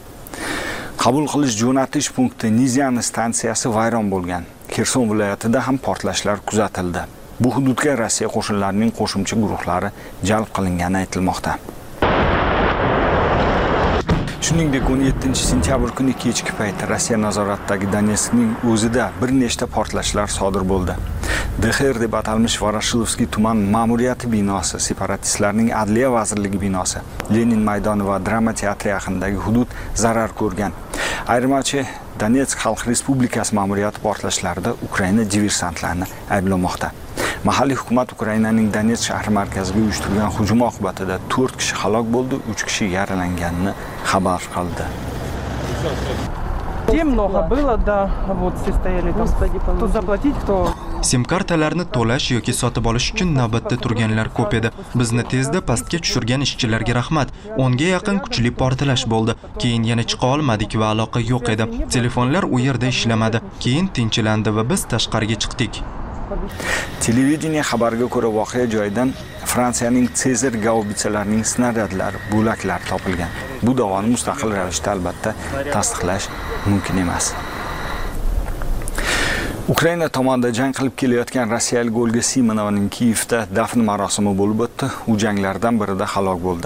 Speaker 24: Qabul qilish jo'natish punkti Nizyani stansiyasi vayron bo'lgan. Kherson viloyatida ham portlashlar kuzatildi. Bu hududga Rossiya qo'shinlarining qo'shimcha guruhlari jalb qilingani aytilmoqda. Shuningdek, o'n yettinchi sentyabr kuni kechki payt Rossiya nazoratidagi Donetskning o'zida bir nechta portlashlar sodir bo'ldi. D X R deb atalmish Voroshilovskiy tuman ma'muriyati binosi, separatistlarning Adliya vazirligi binosi, Lenin maydoni va drama teatri yaqinidagi hudud zarar ko'rgan. Ayirmachi Donetsk Xalq Respublikasi ma'muriyati portlashlarida Ukraina diversantlarini ayblamoqda. Mahalliy hukumat Ukrainaning Donetsk shahri markaziga uyushtirgan hujum oqibatida to'rt kishi halok bo'ldi, uch kishi yaralanganini xabar qildi.
Speaker 5: Много было, да, вот все стояли там, кто заплатить, кто...
Speaker 1: Sim kartalarni to'lash yoki sotib olish uchun navbatda turganlar ko'p edi. Bizni tezda pastga tushirgan ishchilarga rahmat. o'nga yaqin kuchli portlash bo'ldi. Keyin yana chiqa olmadik va aloqa yo'q edi. Telefonlar u yerda ishlamadi. Keyin tinchilandi va biz tashqariga chiqdik.
Speaker 24: Televideniye xabarga ko'ra voqea joyidan Fransiyaning Cezar gaubitsalarining snaryadlar, bo'laklari topilgan. Bu da'voni mustaqil ravishda albatta tasdiqlash mumkin emas. Ukraina tomonida jang qilib kelayotgan rossiyalik Olga Simonovaning Kiyevda dafn marosimi bo'lib o'tdi. U janglardan birida halok bo'ldi.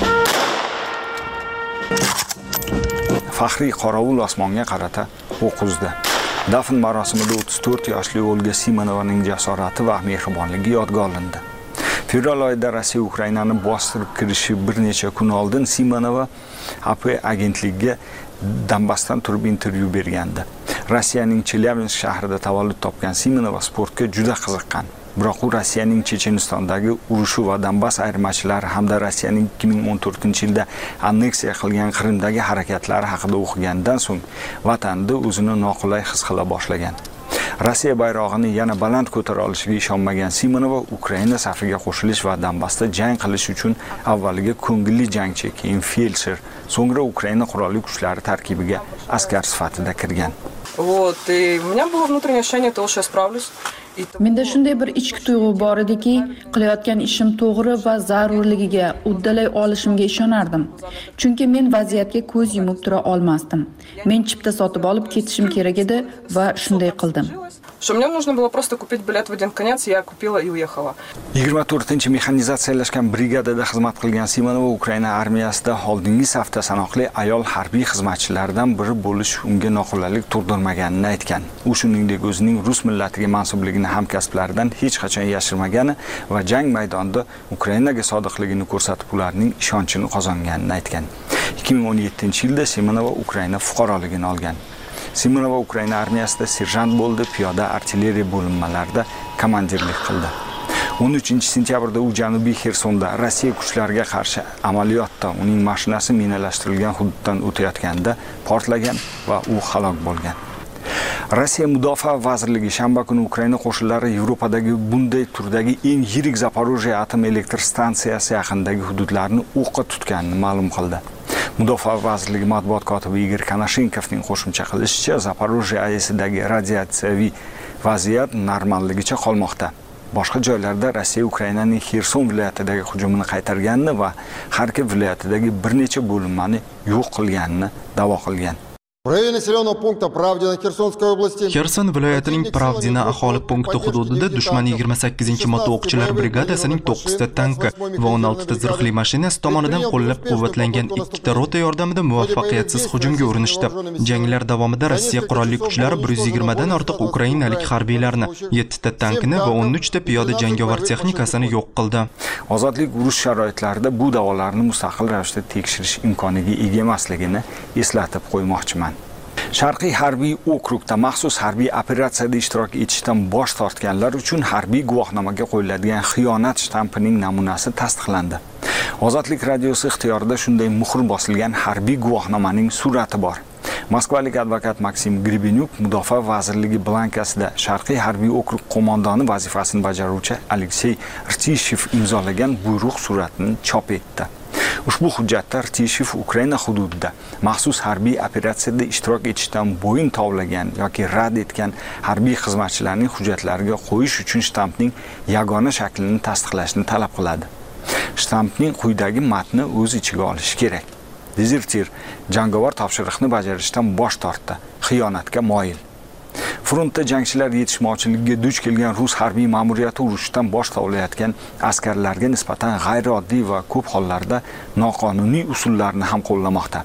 Speaker 24: Faxriy qorovul osmonga qarata o'q uzdi. Dafn marosimida o'ttiz to'rt yoshli Olga Simonovaning jasorati va mehribonligi yodga olindi. Fevral oyida Rossiya Ukrainani bostirib kirishi bir necha kun oldin Simonova A P agentligiga Donbassdan turib intervyu bergandi. Rossiyaning Chelyabinsk shahrida tavallud topgan Simonova sportga juda qiziqqan. Biroq u Rossiyaning Chechenistondagi urushi va Donbass ayirmachilari hamda Rossiyaning ikki ming o'n to'rtinchi yilda anneksiya qilgan Qrimdagi harakatlari haqida o'qigandan so'ng vatanda o'zini noqulay his qila boshlagan. Rossiya bayrog'ini yana baland ko'tara olishiga ishonmagan Simonova Ukraina safiga qo'shilish va Donbassda jang qilish uchun avvaliga ko'ngilli jangchi, keyin feldsher, so'ngra Ukraina qurolli kuchlari tarkibiga askar sifatida kirgan.
Speaker 5: Вот, и у меня было внутреннее ощущение того, что я справлюсь.
Speaker 8: Menda shunday bir ichki tuyg'u bor ediki, qilayotgan ishim to'g'ri va zarurligiga uddalay olishimga ishonardim. Chunki men vaziyatga ko'z yumib tura olmasdim. Men chipta sotib olib ketishim kerak edi va shunday qildim.
Speaker 5: Что мне нужно было просто купить билет в один конец, я купила и уехала.
Speaker 24: yigirma to'rtinchi mexanizatsiyalashgan brigadada xizmat qilgan Simonova Ukraina armiyasida oldingi safda sanoqli ayol harbiy xizmatchilaridan biri bo'lish unga noqulaylik tug'dirmaganini aytgan. U shuningdek o'zining rus millatiga mansubligini hamkasblaridan hech qachon yashirmagani va jang maydonida Ukrainaga sodiqligini ko'rsatib ularning ishonchini qozonganini aytgan. ikki ming o'n yettinchi yilda Simonova Ukraina fuqaroligini olgan. Simonova Ukraina armiyasida serjant bo'ldi, piyoda artilleriya bo'linmalarida komandirlik qildi. o'n uchinchi sentyabrda u Janubiy Xersonda Rossiya kuchlariga qarshi amaliyotda uning mashinasi minalashtirilgan hududdan o'tayotganda portlagan va u halok bo'lgan. Rossiya Mudofaa vazirligi shanba kuni Ukraina qo'shinlari Yevropadagi bunday turdagi eng yirik Zaporojye atom elektr stansiyasi yaqinidagi hududlarni o'qqa tutganini ma'lum qildi. Mudofaa vazirligi matbuot kotibi Igor Konashenkovning qo'shimcha qilishicha, Zaporojye A E S'dagi radiatsiyaviy vaziyat normalligicha qolmoqda. Boshqa joylarda Rossiya Ukrainaning Xerson viloyatidagi hujumini qaytarganini va Xarkov viloyatidagi bir necha bo'linmani yo'q qilganini da'vo qilgan.
Speaker 9: В районе населенного пункта Правдина Херсонской области
Speaker 1: Xerson viloyatining Pravdina aholi punkti hududida dushman yigirma sakkizinchi moto'qchilar brigadasining to'qqizta tanki va o'n oltita zirhli mashinasi tomonidan qo'llab-quvvatlangan ikkita rota yordamida muvaffaqiyatsiz hujumga urinishdi. Janglar davomida Rossiya qurolli kuchlari bir yuz yigirmadan ortiq ukrainalik harbiylarni, yettita tankini va o'n uchta piyoda jangovar texnikasini yo'q qildi.
Speaker 24: Ozodlik urush sharoitlarida bu da'volarni mustaqil ravishda tekshirish imkoniga ega emasligini eslatib qo'ymoqchiman. Sharqiy harbiy okrugda maxsus harbiy operatsiyada ishtirok etishdan bosh tortganlar uchun harbiy guvohnomaga qo'yiladigan xiyonat shtampining namunasi tasdiqlandi. Ozodlik radiosi ixtiyorida shunday muhr bosilgan harbiy guvohnomaning surati bor. Moskvalik advokat Maksim Gribenyuk Mudofaa vazirligi blankasida Sharqiy harbiy okrug qo'mondoni vazifasini bajaruvchi Aleksey Rtishev imzolagan buyruq suratini chop etdi. Ushbu hujjatda Rtishev Ukraina hududida maxsus harbiy operatsiyada ishtirok etishdan bo'yin tovlagan yoki rad etgan harbiy xizmatchilarning hujjatlariga qo'yish uchun shtampning yagona shaklini tasdiqlashni talab qiladi. Shtampning quyidagi matni o'z ichiga olishi kerak. Dezertir jangovar topshiriqni bajarishdan bosh tortdi, xiyonatga moyil. Frontda jangchilar yetishmovchiligiga duch kelgan rus harbiy ma'muriyati urushdan bosh tovlayotgan askarlarga nisbatan g'ayrioddiy va ko'p hollarda noqonuniy usullarni ham qo'llamoqda.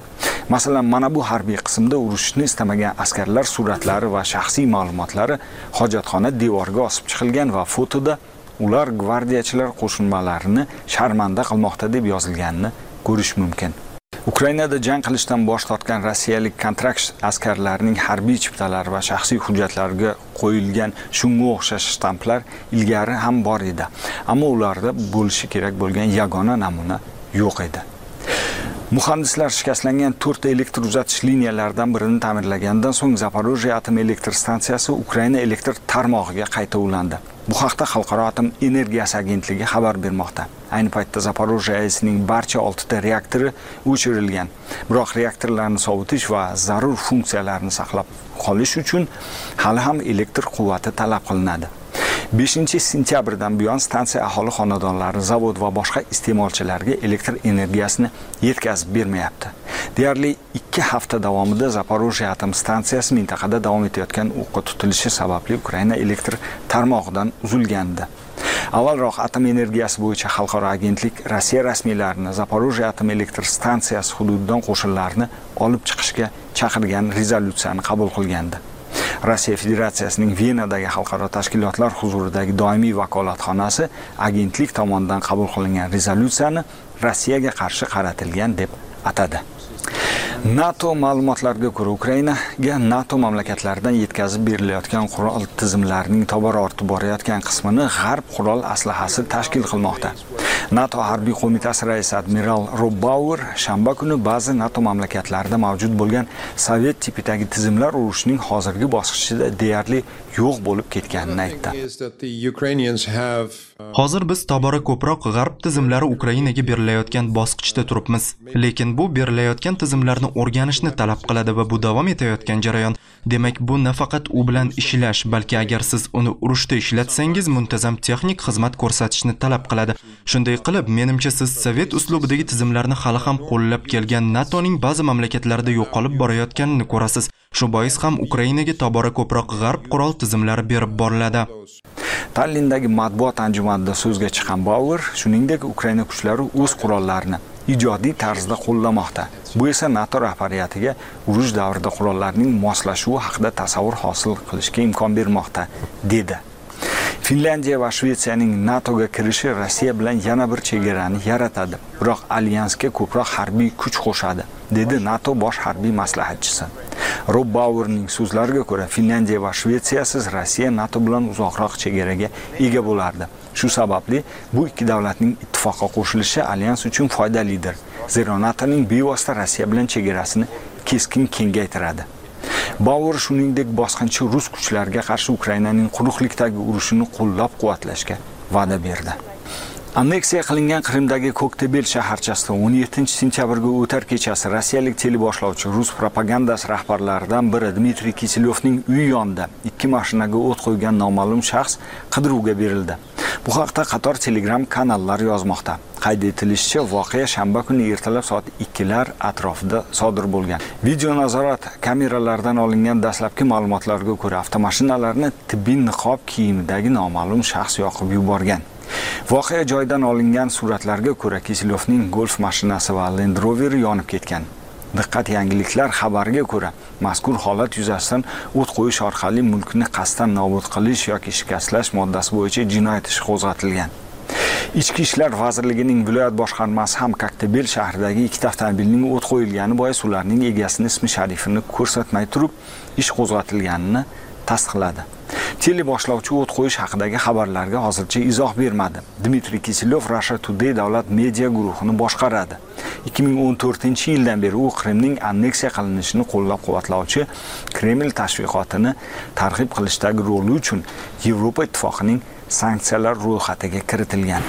Speaker 24: Masalan, mana bu harbiy qismda urushni istamagan askarlar suratlari va shaxsiy ma'lumotlari hojatxona devoriga osib chiqilgan va fotoda ular gvardiyachilar qo'shinmalarini sharmanda qilmoqda deb yozilganini ko'rish mumkin. Ukrainada jang qilishdan bosh tortgan rossiyalik kontrakt askarlarining harbiy chiptalari va shaxsiy hujjatlariga qo'yilgan shunga o'xshash shtamplar ilgari ham bor edi. Ammo ularda bo'lishi kerak bo'lgan yagona namuna yo'q edi. Muhandislar shikastlangan to'rtta elektr uzatish liniyalaridan birini ta'mirlagandan so'ng Zaporojye atom elektr stansiyasi Ukraina elektr tarmog'iga qayta ulandi. Bu haqda Xalqaro atom energiyasi agentligi xabar bermoqda. Ayni paytda Zaporojye AESning barcha oltita reaktori o'chirilgan. Biroq reaktorlarni sovutish va zarur funksiyalarni saqlab qolish uchun hali ham elektr quvvati talab qilinadi. beshinchi sentyabrdan buyon stansiya aholi xonadonlari, zavod va boshqa iste'molchilarga elektr energiyasini yetkazib bermayapti. Deyarli ikki hafta davomida Zaporojye atom stansiyasi mintaqada davom etayotgan o'qqa tutilishi sababli Ukraina elektr tarmog'idan uzilgandi. Avvalroq atom energiyasi bo'yicha xalqaro agentlik Rossiya rasmiylarini Zaporojye atom elektr stansiyasi hududidan qo'shinlarni olib chiqishga chaqirgan rezolyutsiyani qabul qilgandi. Rossiya Federatsiyasining Venadagi xalqaro tashkilotlar huzuridagi doimiy vakolatxonasi agentlik tomonidan qabul qilingan rezolyutsiyani Rossiyaga qarshi qaratilgan deb atadi. NATO ma'lumotlariga ko'ra Ukrainaga NATO mamlakatlaridan yetkazib berilayotgan qurol tizimlarining tobora ortib borayotgan qismini g'arb qurol aslahasi tashkil qilmoqda. NATO harbiy qo'mitasi raisi admiral Rob Bauer shanba kuni ba'zi NATO mamlakatlarida mavjud bo'lgan sovet tipidagi tizimlar urushining hozirgi bosqichida deyarli yo'q bo'lib ketganini aytdi.
Speaker 1: Hozir biz tobora ko'proq g'arb tizimlari Ukrainaga berilayotgan bosqichda turibmiz. Lekin bu berilayotgan tizimlarni o'rganishni talab qiladi va bu davom etayotgan jarayon. Demak, bu nafaqat u bilan ishlash, balki agar siz uni urushda ishlatsangiz, muntazam texnik xizmat ko'rsatishni talab qiladi. Shunday qilib, menimcha siz sovet uslubidagi tizimlarni hali ham qo'llab kelgan NATOning ba'zi mamlakatlarida yo'qolib borayotganini ko'rasiz. Shu bois ham Ukrainaga tobora ko'proq g'arb qurol tizimlari berib boriladi.
Speaker 24: Tallinndagi matbuot anjumanida so'zga chiqqan Bauer, shuningdek, Ukraina kuchlari o'z qurollarini ijodiy tarzda qo'llamoqda. Bu esa NATO rahbariyatiga urush davrida qurollarning moslashuvi haqida tasavvur hosil qilishga imkon bermoqda, dedi. Finlandiya va Shvetsiyaning NATOga kirishi Rossiya bilan yana bir chegarani yaratadi, biroq alyansga ko'proq harbiy kuch qo'shadi, dedi NATO bosh harbiy maslahatchisi. Rob Bauerning so'zlariga ko'ra, Finlandiya va Shvetsiyasiz Rossiya NATO bilan uzoqroq chegaraga ega bo'lardi. Shu sababli bu ikki davlatning ittifoqqa qo'shilishi alyans uchun foydalidir. Zero NATOning bevosita Rossiya bilan chegarasini keskin kengaytiradi. Bauer shuningdek bosqinchi rus kuchlariga qarshi Ukrainaning quruqlikdagi urushini qo'llab-quvvatlashga va'da berdi. Anneksiya qilingan Qrimdagi Koktebel shaharchasida o'n yettinchi sentyabrga o'tar kechasi rossiyalik teleboshlovchi rus propagandasi rahbarlaridan biri Dmitriy Kiselyovning uyi yonida ikki mashinaga o't qo'ygan noma'lum shaxs qidiruvga berildi. Bu haqda qator Telegram kanallar yozmoqda. Qayd etilishicha, voqea shanba kuni ertalab soat ikkilar atrofida sodir bo'lgan. Video nazorat kameralaridan olingan dastlabki ma'lumotlarga ko'ra, avtomashinalarni tibbiy niqob kiyimidagi noma'lum shaxs yoqib yuborgan. Voqea joyidan olingan suratlarga ko'ra, Kiselyovning Golf mashinasi va Land Rover yonib ketgan. Diqqat yangiliklar xabariga ko'ra, mazkur holat yuzasidan o't qo'yish orqali mulkni qasddan nobud qilish yoki shikastlash moddasi bo'yicha jinoyat ishi qo'zg'atilgan. Ichki ishlar vazirligining viloyat boshqarmasi ham Koktebel shahridagi ikkita avtomobilning o't qo'yilgani bois ularning egasini ismi sharifini ko'rsatmay turib ish qo'zg'atilganini tasdiqladi. Teleboshlovchi o't qo'yish haqidagi xabarlarga hozircha izoh bermadi. Dmitriy Kiselyov Russia Today davlat media guruhini boshqaradi. ikki ming o'n to'rtinchi yildan beri u Qrimning anneksiya qilinishini qo'llab-quvvatlovchi Kreml tashviqotini targ'ib qilishdagi roli uchun Yevropa ittifoqining sanksiyalar ro'yxatiga kiritilgan.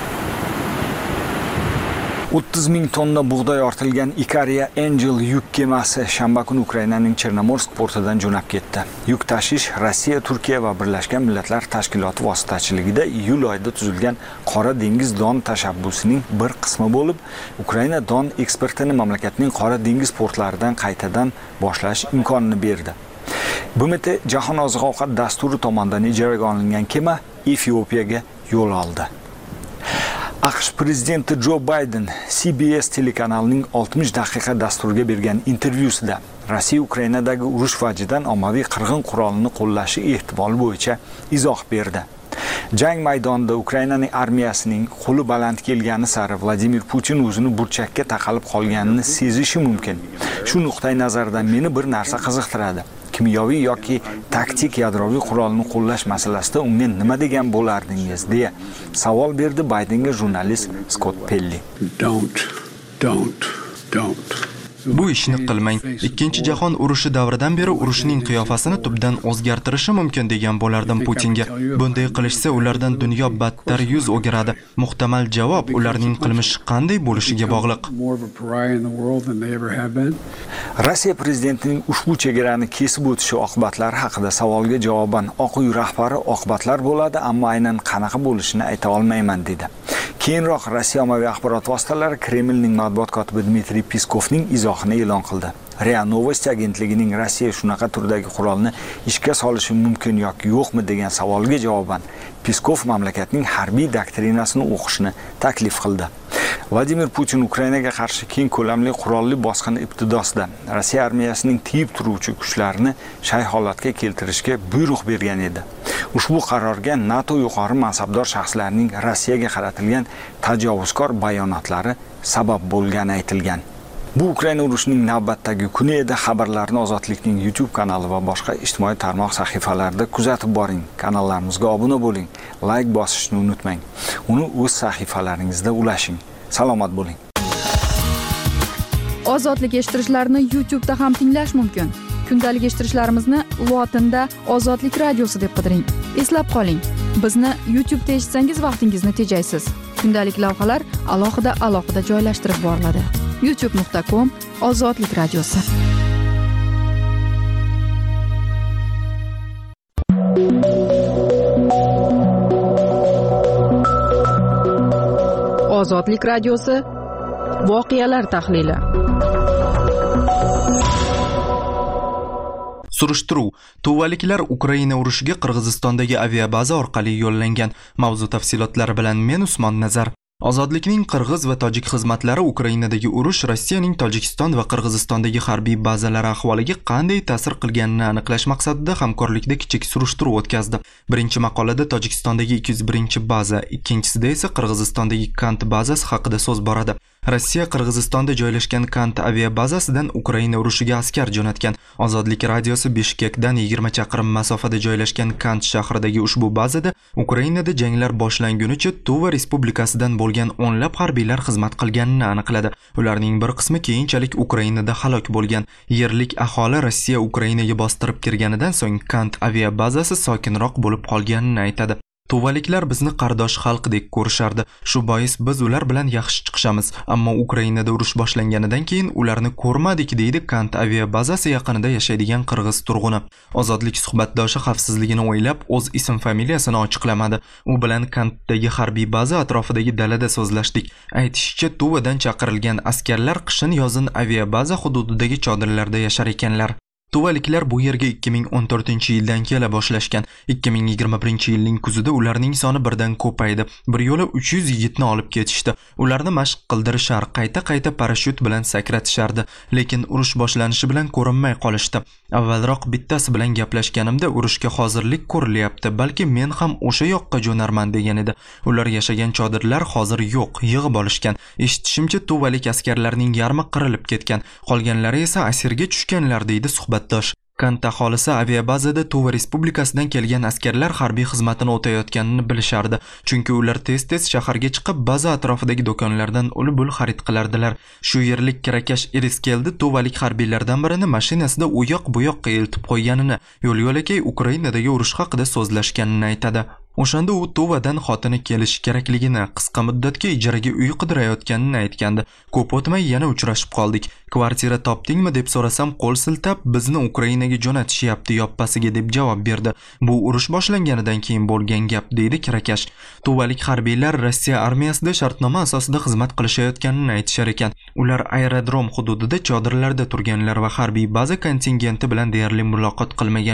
Speaker 24: o'ttiz ming tonna bug'doy ortilgan Ikaria Angel yuk kemasi shanba kuni Ukrainaning Chernomorsk portidan jo'nab ketdi. Yuk tashish Rossiya, Turkiya va Birlashgan Millatlar Tashkiloti vositachiligida iyul oyida tuzilgan Qora dengiz don tashabbusining bir qismi bo'lib, Ukraina don eksportini mamlakatning Qora dengiz portlaridan qaytadan boshlash imkonini berdi. B M T Jahon oziq-ovqat dasturi tomonidan ijaraga olingan kema Efiopiyaga yo'l oldi. AQSh prezidenti Jo Bayden C B S telekanalining oltmish daqiqa dasturiga bergan intervyusida Rossiya Ukrainadagi urush vajidan ommaviy qirg'in qurolini qo'llashi ehtimoli bo'yicha izoh berdi. Jang maydonida Ukrainaning armiyasining qo'li baland kelgani sari Vladimir Putin o'zini burchakka taqalib qolganini sezishi mumkin. Shu nuqtai nazardan meni bir narsa qiziqtiradi. Kimyoviy yoki taktik yadroviy qurolni qo'llash masalasida unga nima degan bo'lardingiz deya savol berdi Baydenga jurnalist Scott Pelley.
Speaker 10: Don't, don't, don't.
Speaker 1: Bu ishni qilmang. Ikkinchi jahon urushi davridan beri urushning qiyofasini tubdan o'zgartirishi mumkin degan bo'lardim Putinga. Bunday qilishsa ulardan dunyo battar yuz o'giradi. Muhtamal javob ularning qilmishi qanday bo'lishiga bog'liq.
Speaker 24: Rossiya prezidentining ushbu chegarani kesib o'tishi oqibatlari haqida savolga javoban Oq uy rahbari oqibatlar bo'ladi, ammo aynan qanaqa bo'lishini ayta olmayman dedi. Keyinroq Rossiya ommaviy axborot vositalari Kremlning matbuot kotibi Dmitriy Peskovning izohini e'lon qildi. RIA Novosti agentligining Rossiya shunaqa turdagi qurolni ishga solishi mumkin yoki yo'qmi degan savolga javoban Peskov mamlakatning harbiy doktrinasini o'qishni taklif qildi. Vladimir Putin Ukrainaga qarshi keng ko'lamli qurolli bosqin ibtidosida Rossiya armiyasining tiyib turuvchi kuchlarini shay holatga keltirishga buyruq bergan edi. Ushbu qarorga NATO yuqori mansabdor shaxslarining Rossiyaga qaratilgan tajovuzkor bayonotlari sabab bo'lgani aytilgan. Bu Ukraina urushining navbatdagi kuni edi. Xabarlarni Ozodlikning YouTube kanali va boshqa ijtimoiy tarmoq sahifalarida kuzatib boring. Kanallarimizga obuna bo'ling, like bosishni unutmang. Uni o'z sahifalaringizda ulashing. Salomat bo'ling.
Speaker 3: Ozodlik eshittirishlarni YouTube da ham tinglash mumkin. Kundalik eshittirishlarimizni lotinda Ozodlik radiosi deb qidiring. Eslab qoling, bizni YouTube da eshitsangiz vaqtingizni tejaysiz. Kundalik lavhalar alohida alohida joylashtirib boriladi. youtube nuqta com Ozodlik radiosi. Ozodlik radiosi voqealar tahlili.
Speaker 1: Surishtiruv: tuvaliklar Ukraina urushiga Qirg'izistondagi aviabaza orqali yo'llangan. Mavzu tafsilotlari bilan men Usmon Nazar. Ozodlikning Qirg'iz va tojik xizmatlari Ukrainadagi urush Rossiyaning Tojikiston va Qirg'izistondagi harbiy bazalari ahvoliga qanday ta'sir qilganini aniqlash maqsadida hamkorlikda kichik surishtiruv o'tkazdi. Birinchi maqolada Tojikistondagi ikki yuz birinchi baza, ikkinchisida esa Qirg'izistondagi Kant bazasi haqida so'z boradi. Rossiya Qirg'izistonda joylashgan Kant aviabazasidan Ukraina urushiga askar jo'natgan. Ozodlik radiosi Bishkekdan yigirma chaqirim masofada joylashgan Kant shahridagi ushbu bazada Ukrainada janglar boshlangunicha Tuva respublikasidan bo'lgan o'nlab harbiylar xizmat qilganini aniqladi. Ularning bir qismi keyinchalik Ukrainada halok bo'lgan. Yerlik aholi Rossiya Ukrainaga bostirib kirganidan so'ng Kant aviabazasi sokinroq bo'lib qolganini aytadi. Tuvaliklar bizni qardosh xalqdek ko'rishardi. Shu bois biz ular bilan yaxshi chiqishamiz, ammo Ukrainada urush boshlanganidan keyin ularni ko'rmadik, deydi Kant aviabazasi yaqinida yashaydigan qirg'iz turg'uni. Ozodlik suhbatdoshi xavfsizligini o'ylab o'z ism familiyasini ochiqlamadi. U bilan Kantdagi harbiy baza atrofidagi dalada so'zlashdik. Aytishicha, Tuvadan chaqirilgan askarlar qishin yozin aviabaza hududidagi chodirlarda yashar ekanlar. Tuvaliklar bu yerga ikki ming o'n to'rtinchi yildan kela boshlashgan. ikki ming yigirma birinchi yilning kuzida ularning soni birdan ko'paydi. Bir yo'la uch yuz yigitni olib ketishdi. Ularni mashq qildirishar, qayta-qayta parashyut bilan sakratishardi, lekin urush boshlanishi bilan ko'rinmay qolishdi. Avvalroq bittasi bilan gaplashganimda urushga hozirlik ko'rilyapti, balki men ham o'sha yoqqa jo'narman degan edi. Ular yashagan chodirlar hozir yo'q, yig'ib olishgan. Eshitishimcha, tuvalik askarlarning yarmi qirilib ketgan, qolganlari esa asirga tushganlar, deydi suhbat. Kant aholisi aviabazada Tuva respublikasidan kelgan askarlar harbiy xizmatini o'tayotganini bilishardi, chunki ular tez-tez shaharga chiqib baza atrofidagi do'konlardan ul-bul xarid qilardilar. Shu yerlik kirakash Iris keldi tuvalik harbiylardan birini mashinasida u yoq bu yoqqa eltib qo'yganini, yo'l-yo'lakay Ukrainadagi urush haqida so'zlashganini aytadi. O'shanda u Tuvadan xotini kelishi kerakligini, qisqa muddatga ijaraga uy qidirayotganini aytgandi. Ko'p o'tmay yana uchrashib qoldik. Kvartira topdingmi deb so'rasam, qo'l siltab, bizni Ukrainaga jo'natishyapti yoppasiga deb javob berdi. Bu urush boshlanganidan keyin bo'lgan gap, deydi kirakash. Tuvalik harbiylar Rossiya armiyasida shartnoma asosida xizmat qilishayotganini aytishar ekan. Ular aerodrom hududida chodirlarda turganlar va harbiy baza kontingenti bilan deyarli muloqot qilmaganlar.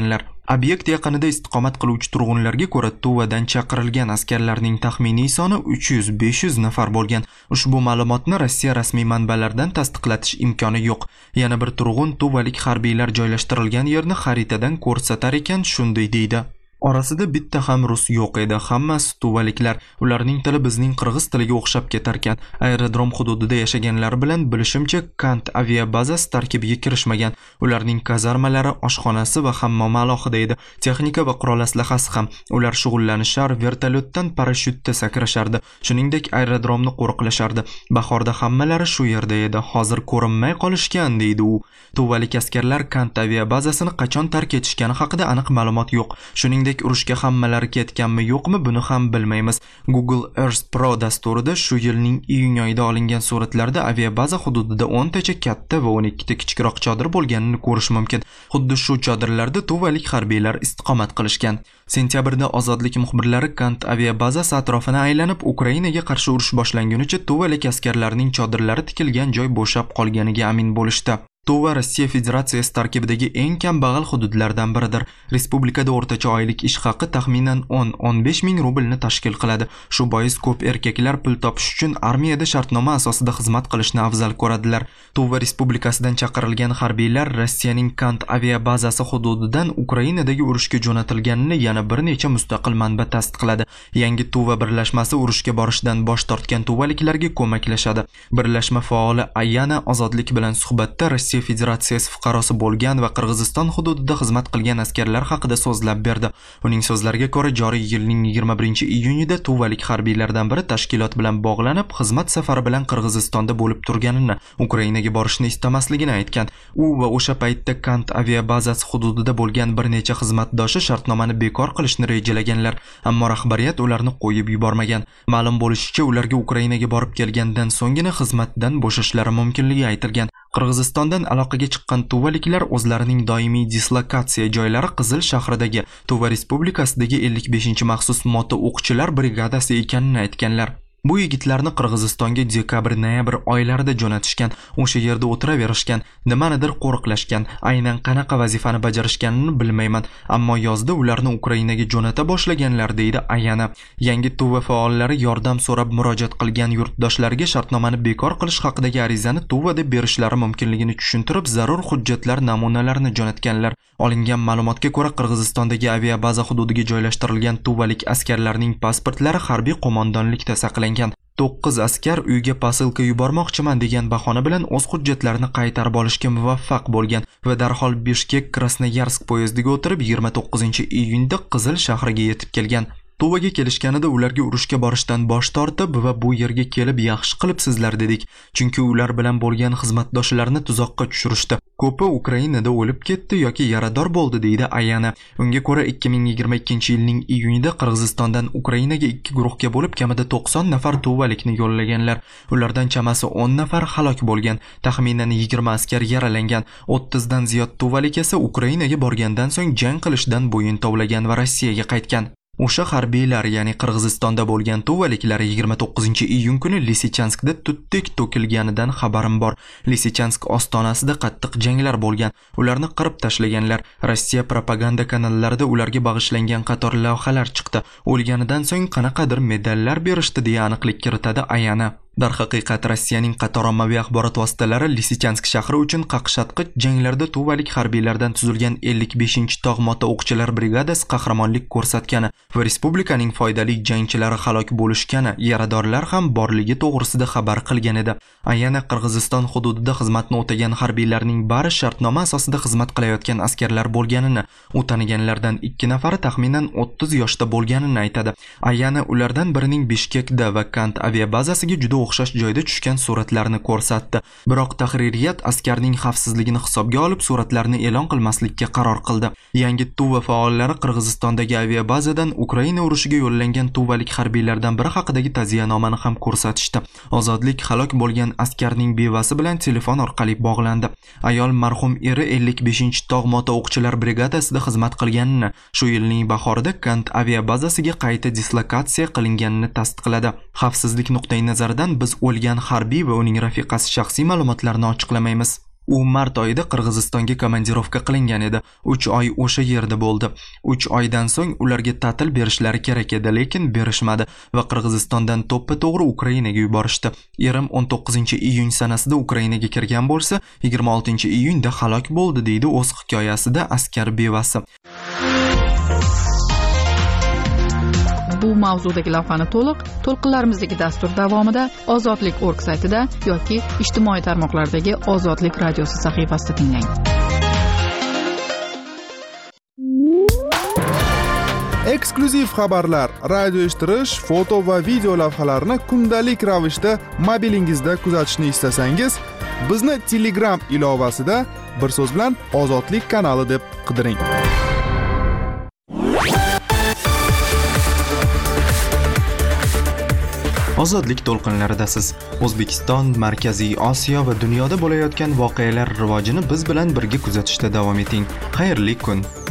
Speaker 1: Obyekt yaqinida istiqomat qiluvchi turg'unlarga ko'ra, Tuvadan chaqirilgan askarlarning taxminiy soni uch yuz besh yuz nafar bo'lgan. Ushbu ma'lumotni Rossiya rasmiy manbalaridan tasdiqlatish imkoni yo'q. Yana bir turg'un tuvalik harbiylar joylashtirilgan yerni xaritadan ko'rsatar ekan, shunday deydi. Orasida bitta ham rus yo'q edi, hammasi tuvaliklar. Ularning tili bizning qirg'iz tiliga o'xshab ketar ekan. Aerodrom hududida yashaganlar bilan bilishimcha Kant aviabazasi tarkibiga kirishmagan. Ularning kazarmalari, oshxonasi va hammomi alohida edi. Texnika va qurol aslahasi ham. Ular shug'ullanishar, vertolyotdan parashyutda sakrashardi. Shuningdek, aerodromni qo'riqlashardi. Bahorda hammalari shu yerda edi. Hozir ko'rinmay qolishgan, deydi u. Tuvalik askarlar Kant aviabazasini qachon tark etishgani haqida aniq ma'lumot yo'q. Shuningdek, urushga hammalari ketganmi yo'qmi buni ham bilmaymiz. Google Earth Pro dasturida shu yilning iyun oyida olingan suratlarda aviabaza hududida o'n tacha katta va o'n ikki ta kichikroq chodir bo'lganini ko'rish mumkin. Xuddi shu chodirlarda tuvalik harbiylar istiqomat qilishgan. Sentyabrda ozodlik muxbirlari Kant aviabazasi atrofini aylanib, Ukrainaga qarshi urush boshlangunicha tuvalik askarlarining chodirlari tikilgan joy bo'shab qolganiga amin bo'lishdi. Tuva Rossiya Federatsiyasi tarkibidagi eng kambag'al hududlardan biridir. Respublikada o'rtacha oylik ish haqi taxminan o'n o'n besh ming rublni tashkil qiladi. Shu bois ko'p erkaklar pul topish uchun armiyada shartnoma asosida xizmat qilishni afzal ko'radilar. Tuva respublikasidan chaqirilgan harbiylar Rossiyaning Kant aviabazasi hududidan Ukrainadagi urushga jo'natilganini yana bir necha mustaqil manba tasdiqladi. Yangi Tuva birlashmasi urushga borishdan bosh tortgan tuvaliklarga ko'maklashadi. Birlashma faoli Ayana ozodlik bilan suhbatda Rossiya Federatsiyasi fuqarosi bo'lgan va Qirg'iziston hududida xizmat qilgan askarlar haqida so'zlab berdi. Uning so'zlariga ko'ra, joriy yilning yigirma birinchi iyunida tuvalik harbiylardan biri tashkilot bilan bog'lanib, xizmat safari bilan Qirg'izistonda bo'lib turganini, Ukrainaga borishni istamasligini aytgan. U va o'sha paytda Kant aviabazasi hududida bo'lgan bir necha xizmatdoshi shartnomani bekor qilishni rejalaganlar, ammo rahbariyat ularni qo'yib yubormagan. Ma'lum bo'lishicha, ularga Ukrainaga borib kelgandan so'nggina xizmatdan bo'shashlari mumkinligi aytilgan. Qirg'izistondan aloqaga chiqqan tuvaliklar o'zlarining doimiy dislokatsiya joylari Qizil shahridagi Tuva respublikasidagi ellik beshinchi maxsus moto o'qchilar brigadasi ekanini aytganlar. Bu yigitlarni Qirg'izistonga dekabr-noyabr oylarida jo'natishgan, o'sha yerda o'tiraverishgan, nimanidir qo'riqlashgan, aynan qanaqa vazifani bajarishganini bilmayman, ammo yozda ularni Ukrainaga jo'nata boshlaganlar, deydi Ayana. Yangi Tuva faollari yordam so'rab murojaat qilgan yurtdoshlariga shartnomani bekor qilish haqidagi arizani Tuvada berishlari mumkinligini tushuntirib, zarur hujjatlar namunalarini jo'natganlar. Olingan ma'lumotga ko'ra, Qirg'izistondagi aviabaza hududiga joylashtirilgan tuvalik askarlarning pasportlari harbiy qo'mondonlikda saqlangan. to'qqiz askar uyga posilka yubormoqchiman degan bahona bilan o'z hujjatlarini qaytarib olishga muvaffaq bo'lgan va darhol Bishkek Krasnoyarsk poyezdiga o'tirib yigirma to'qqizinchi iyunda Qizil shahriga yetib kelgan. Tuvaga kelishganida ularga urushga borishdan bosh tortib va bu yerga kelib yaxshi qilibsizlar dedik, chunki ular bilan bo'lgan xizmatdoshlarini tuzoqqa tushirishdi. Ko'pi Ukrainada o'lib ketdi yoki yarador bo'ldi, deydi Ayana. Unga ko'ra ikki ming yigirma ikkinchi yilning iyunida Qirg'izistondan Ukrainaga ikki guruhga bo'lib kamida to'qson nafar tuvalikni yo'llaganlar. Ulardan chamasi o'n nafar halok bo'lgan, taxminan yigirma askar yaralangan. o'ttiz dan ziyod tuvalik esa Ukrainaga borgandan so'ng jang qilishdan bo'yin tovlagan va Rossiyaga qaytgan. O'sha harbiylar, ya'ni Qirg'izistonda bo'lgan tuvaliklar yigirma to'qqizinchi iyun kuni Lisichanskda tutdek to'kilganidan xabarim bor. Lisichansk ostonasida qattiq janglar bo'lgan. Ularni qirib tashlaganlar. Rossiya propaganda kanallarida ularga bag'ishlangan qator lavhalar chiqdi. O'lganidan so'ng qanaqadir medallar berishdi deya aniqlik kiritadi Ayana. Darhaqiqat Rossiyaning qator ommaviy axborot vositalari Lisichansk shahri uchun qaqshatqich janglarda tuvalik harbiylardan tuzilgan ellik beshinchi tog' moto o'qchilar brigadasi qahramonlik ko'rsatgani va respublikaning foydali jangchilari halok bo'lishgani, yaradorlar ham borligi to'g'risida xabar qilgan edi. Ayana Qirg'iziston hududida xizmatni o'tagan harbiylarning bari shartnoma asosida xizmat qilayotgan askarlar bo'lganini, u taniganlardan ikki nafari taxminan o'ttiz yoshda bo'lganini aytadi. Ayana ulardan birining Bishkekda va Kant aviabazasiga juda o'xshash joyda tushgan suratlarni ko'rsatdi. Biroq tahririyat askarning xavfsizligini hisobga olib suratlarni e'lon qilmaslikka qaror qildi. Yangi Tuva faollari Qirg'izistondagi aviabazadan Ukraina urushiga yo'llangan tuvalik harbiylardan biri haqidagi ta'ziyanomani ham ko'rsatishdi. Ozodlik halok bo'lgan askarning bevasi bilan telefon orqali bog'landi. Ayol marhum eri ellik beshinchi tog' moto o'qchilar brigadasida xizmat qilganini, shu yilning bahorida Kant aviabazasiga qayta dislokatsiya qilinganini tasdiqladi. Xavfsizlik nuqtai nazaridan biz o'lgan harbiy va uning rafiqasi shaxsiy ma'lumotlarini ochiqlamaymiz. U mart oyida Qirg'izistonga komandirovka qilingan edi. uch oy o'sha yerda bo'ldi. uch oydan so'ng ularga ta'til berishlari kerak edi, lekin berishmadi va Qirg'izistondan to'ppa-to'g'ri Ukrainaga yuborishdi. Erim o'n to'qqizinchi iyun sanasida Ukrainaga kirgan bo'lsa, yigirma oltinchi iyunda halok bo'ldi, deydi o'z hikoyasida askar bevasi.
Speaker 3: Bu mavzudagi lavhani to'liq to'lqinlarimizdagi dastur davomida Ozodlik org saytida yoki ijtimoiy tarmoqlardagi Ozodlik radiosi sahifasida tinglang.
Speaker 21: Eksklyuziv xabarlar, radio eshittirish, foto va video lavhalarni kundalik ravishda mobilingizda kuzatishni istasangiz, bizni Telegram ilovasida bir so'z bilan Ozodlik kanali deb qidiring.
Speaker 1: Ozodlik to'lqinlaridasiz. O'zbekiston, Markaziy Osiyo va dunyoda bo'layotgan voqealar rivojini biz bilan birga kuzatishda davom eting. Xayrli kun.